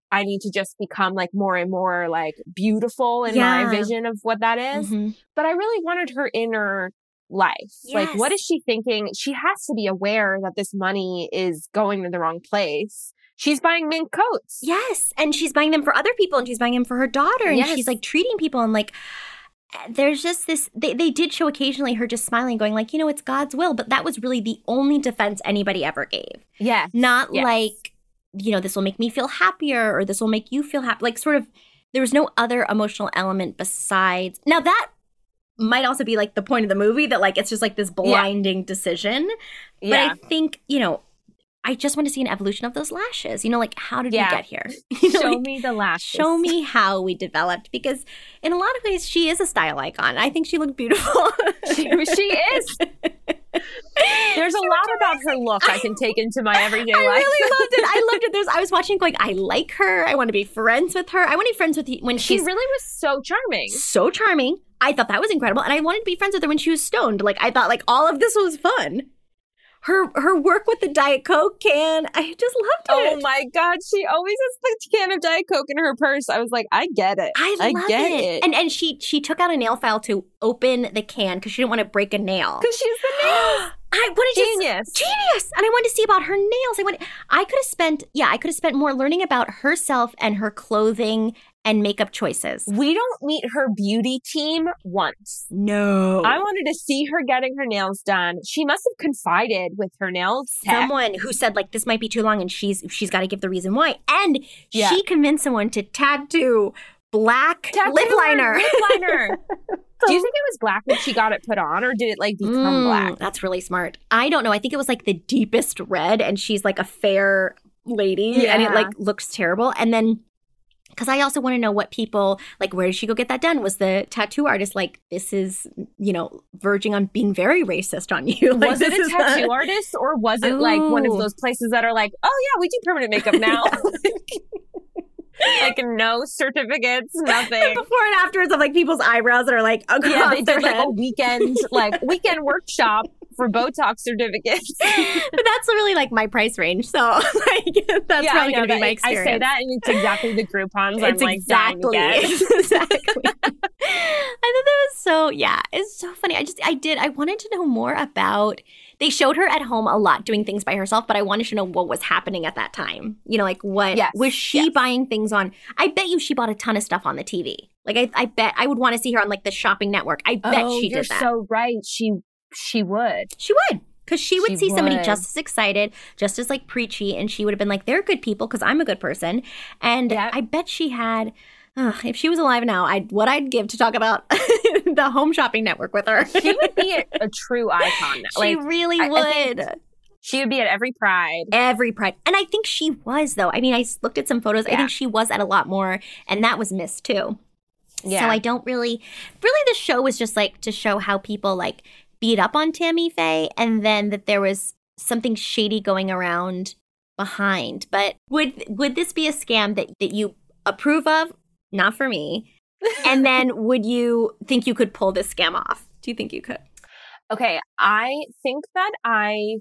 I need to just become like more and more like beautiful in Yeah. my vision of what that is. Mm-hmm. But I really wanted her inner life. Yes. Like, what is she thinking? She has to be aware that this money is going to the wrong place. She's buying mink coats. Yes. And she's buying them for other people and she's buying them for her daughter. And Yes. she's like treating people and like, there's just this, they, they did show occasionally her just smiling, going like, you know, it's God's will. But that was really the only defense anybody ever gave. Yeah. Not Yes. like, you know, this will make me feel happier or this will make you feel happy. Like sort of, there was no other emotional element besides. Now that might also be like the point of the movie, that like it's just like this blinding yeah. decision. But yeah. I think, you know, I just want to see an evolution of those lashes. You know, like how did yeah. we get here? You know, show like, me the lashes. Show me how we developed, because in a lot of ways she is a style icon. I think she looked beautiful. she, she is. There's a lot about her look I can take into my everyday I life. I really loved it. I loved it. There's, I was watching going, I like her. I want to be friends with her. I want to be friends with you when she she's really was so charming. So charming. I thought that was incredible. And I wanted to be friends with her when she was stoned. Like, I thought like all of this was fun. Her her work with the Diet Coke can, I just loved it. Oh my God. She always has the can of Diet Coke in her purse. I was like, I get it. I, I love get it. it. And and she she took out a nail file to open the can because she didn't want to break a nail. Because she's the nails. I wanted Genius. to genius. And I wanted to see about her nails. I wanted I could have spent yeah, I could have spent more learning about herself and her clothing and makeup choices. We don't meet her beauty team once. No. I wanted to see her getting her nails done. She must have confided with her nails tech. Someone who said like this might be too long and she's she's got to give the reason why. And yeah. she convinced someone to tattoo black tattoo lip liner. Lip liner. Do you think it was black when she got it put on, or did it like become mm, black? That's really smart. I don't know. I think it was like the deepest red and she's like a fair lady yeah. and it like looks terrible. And then because I also want to know what people, like, where did she go get that done? Was the tattoo artist like, this is, you know, verging on being very racist on you? Like, was it a tattoo not... artist, or was it Ooh. like one of those places that are like, oh yeah, we do permanent makeup now? Like no certificates, nothing. Before and afterwards of like people's eyebrows that are like across yeah, they their did head. Like a weekend, like weekend workshop for Botox certificates. But that's really like my price range. So like that's yeah, probably going to be that, my experience. I say that and it's exactly the Groupons I'm it's like exactly, dying to get. Exactly. I thought that was so, yeah, it's so funny. I just, I did, I wanted to know more about, they showed her at home a lot doing things by herself, but I wanted to know what was happening at that time. You know, like what, yes. was she yes. buying things on, I bet you she bought a ton of stuff on the T V. Like I, I bet I would want to see her on like the shopping network. I bet oh, she did you're that. so right. She, she would. She would. Because she would she see would. somebody just as excited, just as like preachy, and she would have been like, they're good people because I'm a good person. And yep. I bet she had, uh, if she was alive now, I'd what I'd give to talk about the Home Shopping Network with her. She would be a, a true icon. She like, really I, would. I she would be at every Pride. Every Pride. And I think she was, though. I mean, I looked at some photos. Yeah. I think she was at a lot more, and that was missed, too. Yeah. So I don't really, really the show was just like to show how people like beat up on Tammy Faye, and then that there was something shady going around behind. But would would this be a scam that, that you approve of? Not for me. And then would you think you could pull this scam off? Do you think you could? Okay, I think that I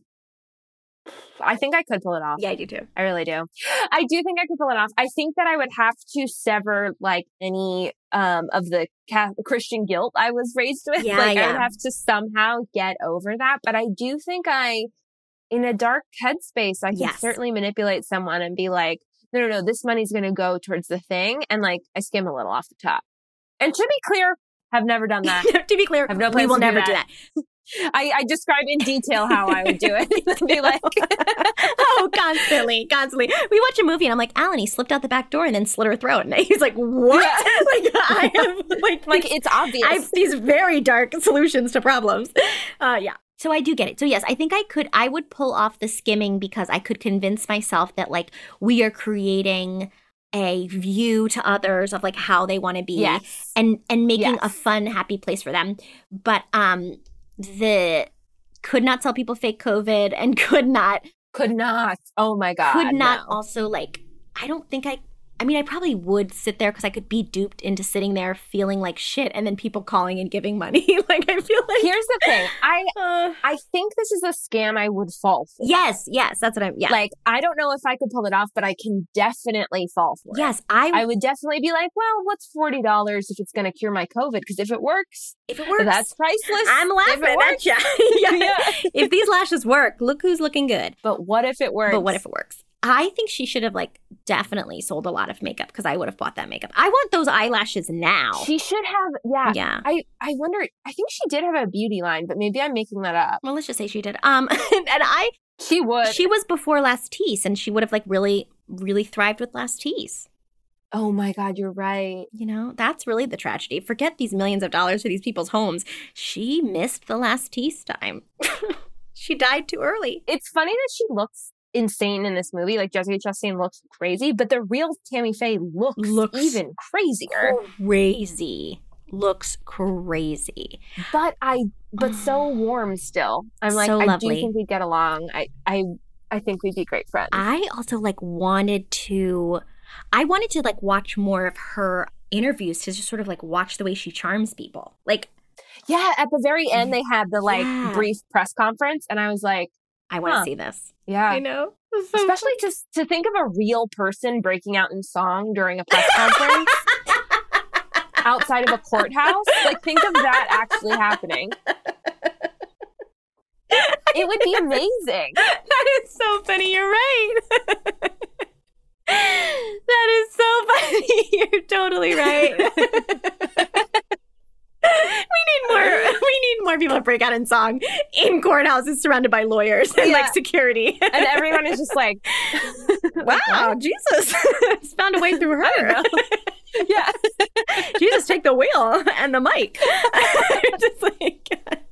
I think I could pull it off. Yeah, I do too. I really do. I do think I could pull it off. I think that I would have to sever like any um, of the Catholic, Christian guilt I was raised with. Yeah, like yeah. I would have to somehow get over that. But I do think I, in a dark headspace, I can yes. certainly manipulate someone and be like, no, no, no, this money's going to go towards the thing. And like, I skim a little off the top. And to be clear, have never done that. To be clear, have no we will do never that. do that. I, I describe in detail how I would do it. Be like, oh, constantly, constantly. We watch a movie and I'm like, Alan, he slipped out the back door and then slit her throat. And he's like, what? Yeah. Like, I have, like, like it's obvious. I have these very dark solutions to problems. Uh, yeah. So I do get it. So yes, I think I could, I would pull off the skimming because I could convince myself that like we are creating a view to others of like how they want to be yes. and, and making yes. a fun, happy place for them. But, um, the could not tell people fake COVID and could not could not oh my god could not no. also like I don't think I I mean, I probably would sit there because I could be duped into sitting there feeling like shit and then people calling and giving money. Like, I feel like... Here's the thing. I uh, I think this is a scam I would fall for. Yes, yes, that's what I'm... Yeah. Like, I don't know if I could pull it off, but I can definitely fall for yes, it. I... I would definitely be like, well, what's forty dollars if it's going to cure my COVID? Because if it works... If it works... That's priceless. I'm laughing at you. yeah. yeah. If these lashes work, look who's looking good. But what if it works? But what if it works? I think she should have, like, definitely sold a lot of makeup because I would have bought that makeup. I want those eyelashes now. She should have, yeah. Yeah. I, I wonder, I think she did have a beauty line, but maybe I'm making that up. Well, let's just say she did. Um, and I... She would. She was before Lastis, and she would have, like, really, really thrived with Lastis. Oh, my God, you're right. You know, that's really the tragedy. Forget these millions of dollars for these people's homes. She missed the Lastis time. She died too early. It's funny that she looks insane in this movie. Like, Jessica Chastain looks crazy, but the real Tammy Faye looks, looks even crazier. Crazy. Looks crazy. But I, but so warm still. I'm like, so I lovely. do think we'd get along. I, I, I think we'd be great friends. I also, like, wanted to, I wanted to, like, watch more of her interviews to just sort of, like, watch the way she charms people. Like, yeah, at the very end, they had the, like, yeah. brief press conference, and I was like, I want to huh. see this. Yeah. I know. So Especially funny. Just to think of a real person breaking out in song during a press conference outside of a courthouse. Like, think of that actually happening. It would be amazing. That is so funny. You're right. That is so funny. You're totally right. We need more. We need more people to break out in song in courthouses surrounded by lawyers and yeah. like security, and everyone is just like, "Wow, Jesus, it's found a way through her." Yeah, Jesus, take the wheel and the mic. Just like.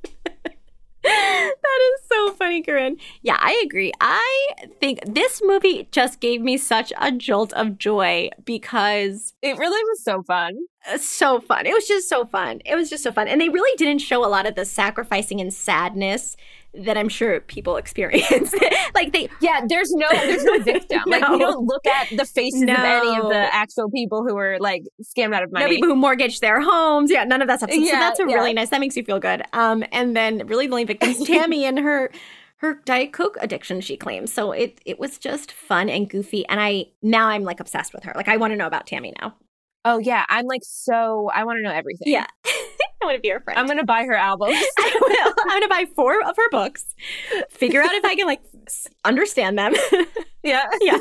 That is so funny, Corinne. Yeah, I agree. I think this movie just gave me such a jolt of joy because it really was so fun. So fun. It was just so fun. It was just so fun. And they really didn't show a lot of the sacrificing and sadness that I'm sure people experience. Like they Yeah, there's no there's no victim. No. Like we don't look at the faces no. of any of the actual people who were like scammed out of money. No people who mortgaged their homes. Yeah, none of that stuff. So, yeah, so that's a yeah. really nice, that makes you feel good. Um and then really the only victims, Tammy and her her Diet Coke addiction, she claims. So it it was just fun and goofy. And I now I'm like obsessed with her. Like I want to know about Tammy now. Oh yeah, I'm like so I want to know everything. Yeah. I want to be her friend. I'm going to buy her albums. I will. I'm going to buy four of her books. Figure out if I can like understand them. Yeah. Yeah.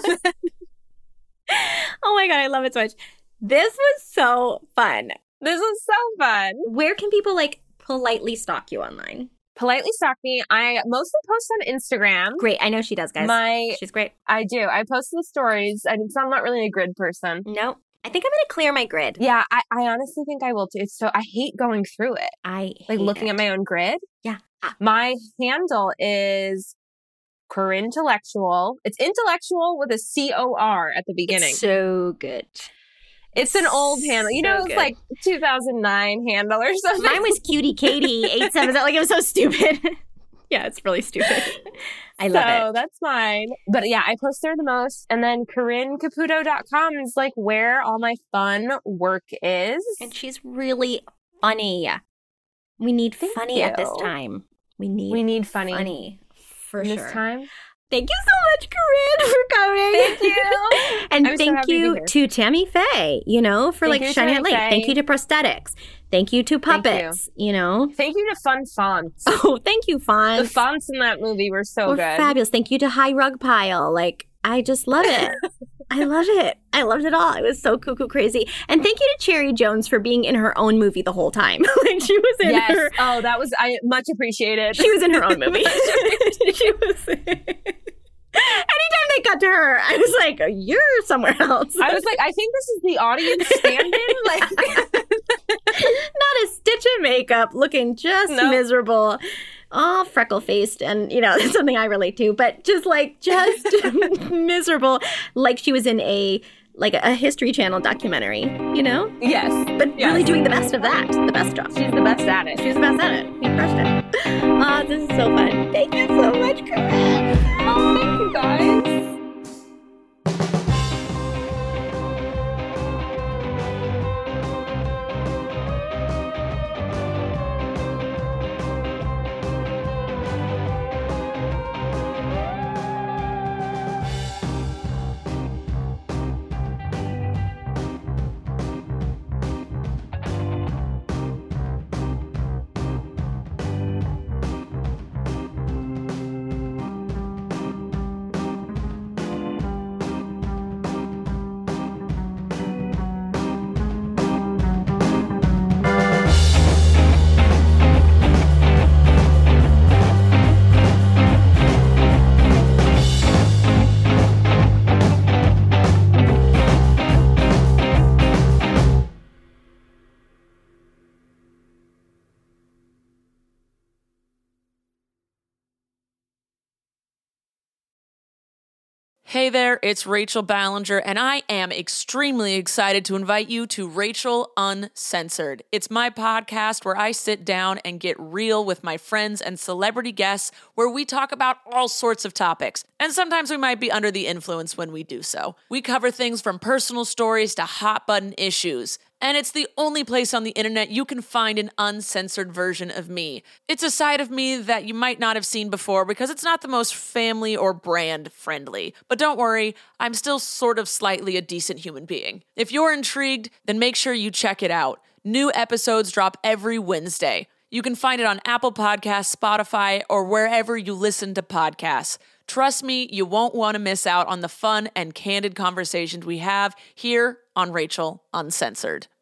Oh my God, I love it so much. This was so fun. This was so fun. Where can people like politely stalk you online? Politely stalk me. I mostly post on Instagram. Great. I know she does, guys. My, She's great. I do. I post the stories. And so I'm not really a grid person. No. I think I'm going to clear my grid. Yeah, I, I honestly think I will too. So I hate going through it. I Like looking it. at my own grid. Yeah. My handle is Corintellectual. It's intellectual with a C O R at the beginning. It's so good. It's an old handle. You so know, it's good. like two thousand nine handle or something. Mine was Cutie Katie eight seven. Like it was so stupid. Yeah, it's really stupid. I love so, it. So that's mine. But yeah, I post there the most. And then Corinne Caputo dot com is like where all my fun work is. And she's really funny. We need Thank funny you. at this time. We need we need funny. Funny. For this sure. time. Thank you so much, Corinne, for coming. Thank you. And I'm so thank happy you to, be to Tammy Faye, you know, for thank like you, shining Tammy a light. Faye. Thank you to prosthetics. Thank you to puppets, you. you know. Thank you to fun fonts. Oh, thank you, fonts. The fonts in that movie were so were good. Fabulous. Thank you to High Rug Pile. Like, I just love it. I love it. I loved it all. It was so cuckoo crazy. And thank you to Cherry Jones for being in her own movie the whole time. Like she was in yes. her. Oh, that was I much appreciated. She was in her own movie. She was. Anytime they cut to her, I was like, "You're somewhere else." I was like, "I think this is the audience stand-in." Like, not a stitch of makeup, looking just nope. miserable. All freckle-faced, and, you know, that's something I relate to, but just, like, just miserable, like she was in a, like, a History Channel documentary, you know? Yes. But yes. really doing the best of that, the best job. She's the best at it. She's the best at it. You crushed it. Oh, this is so fun. Thank you so much, Corinne. Oh, thank you, guys. Hey there, it's Rachel Ballinger, and I am extremely excited to invite you to Rachel Uncensored. It's my podcast where I sit down and get real with my friends and celebrity guests, where we talk about all sorts of topics. And sometimes we might be under the influence when we do so. We cover things from personal stories to hot button issues. And it's the only place on the internet you can find an uncensored version of me. It's a side of me that you might not have seen before because it's not the most family or brand friendly. But don't worry, I'm still sort of slightly a decent human being. If you're intrigued, then make sure you check it out. New episodes drop every Wednesday. You can find it on Apple Podcasts, Spotify, or wherever you listen to podcasts. Trust me, you won't want to miss out on the fun and candid conversations we have here on Rachel Uncensored.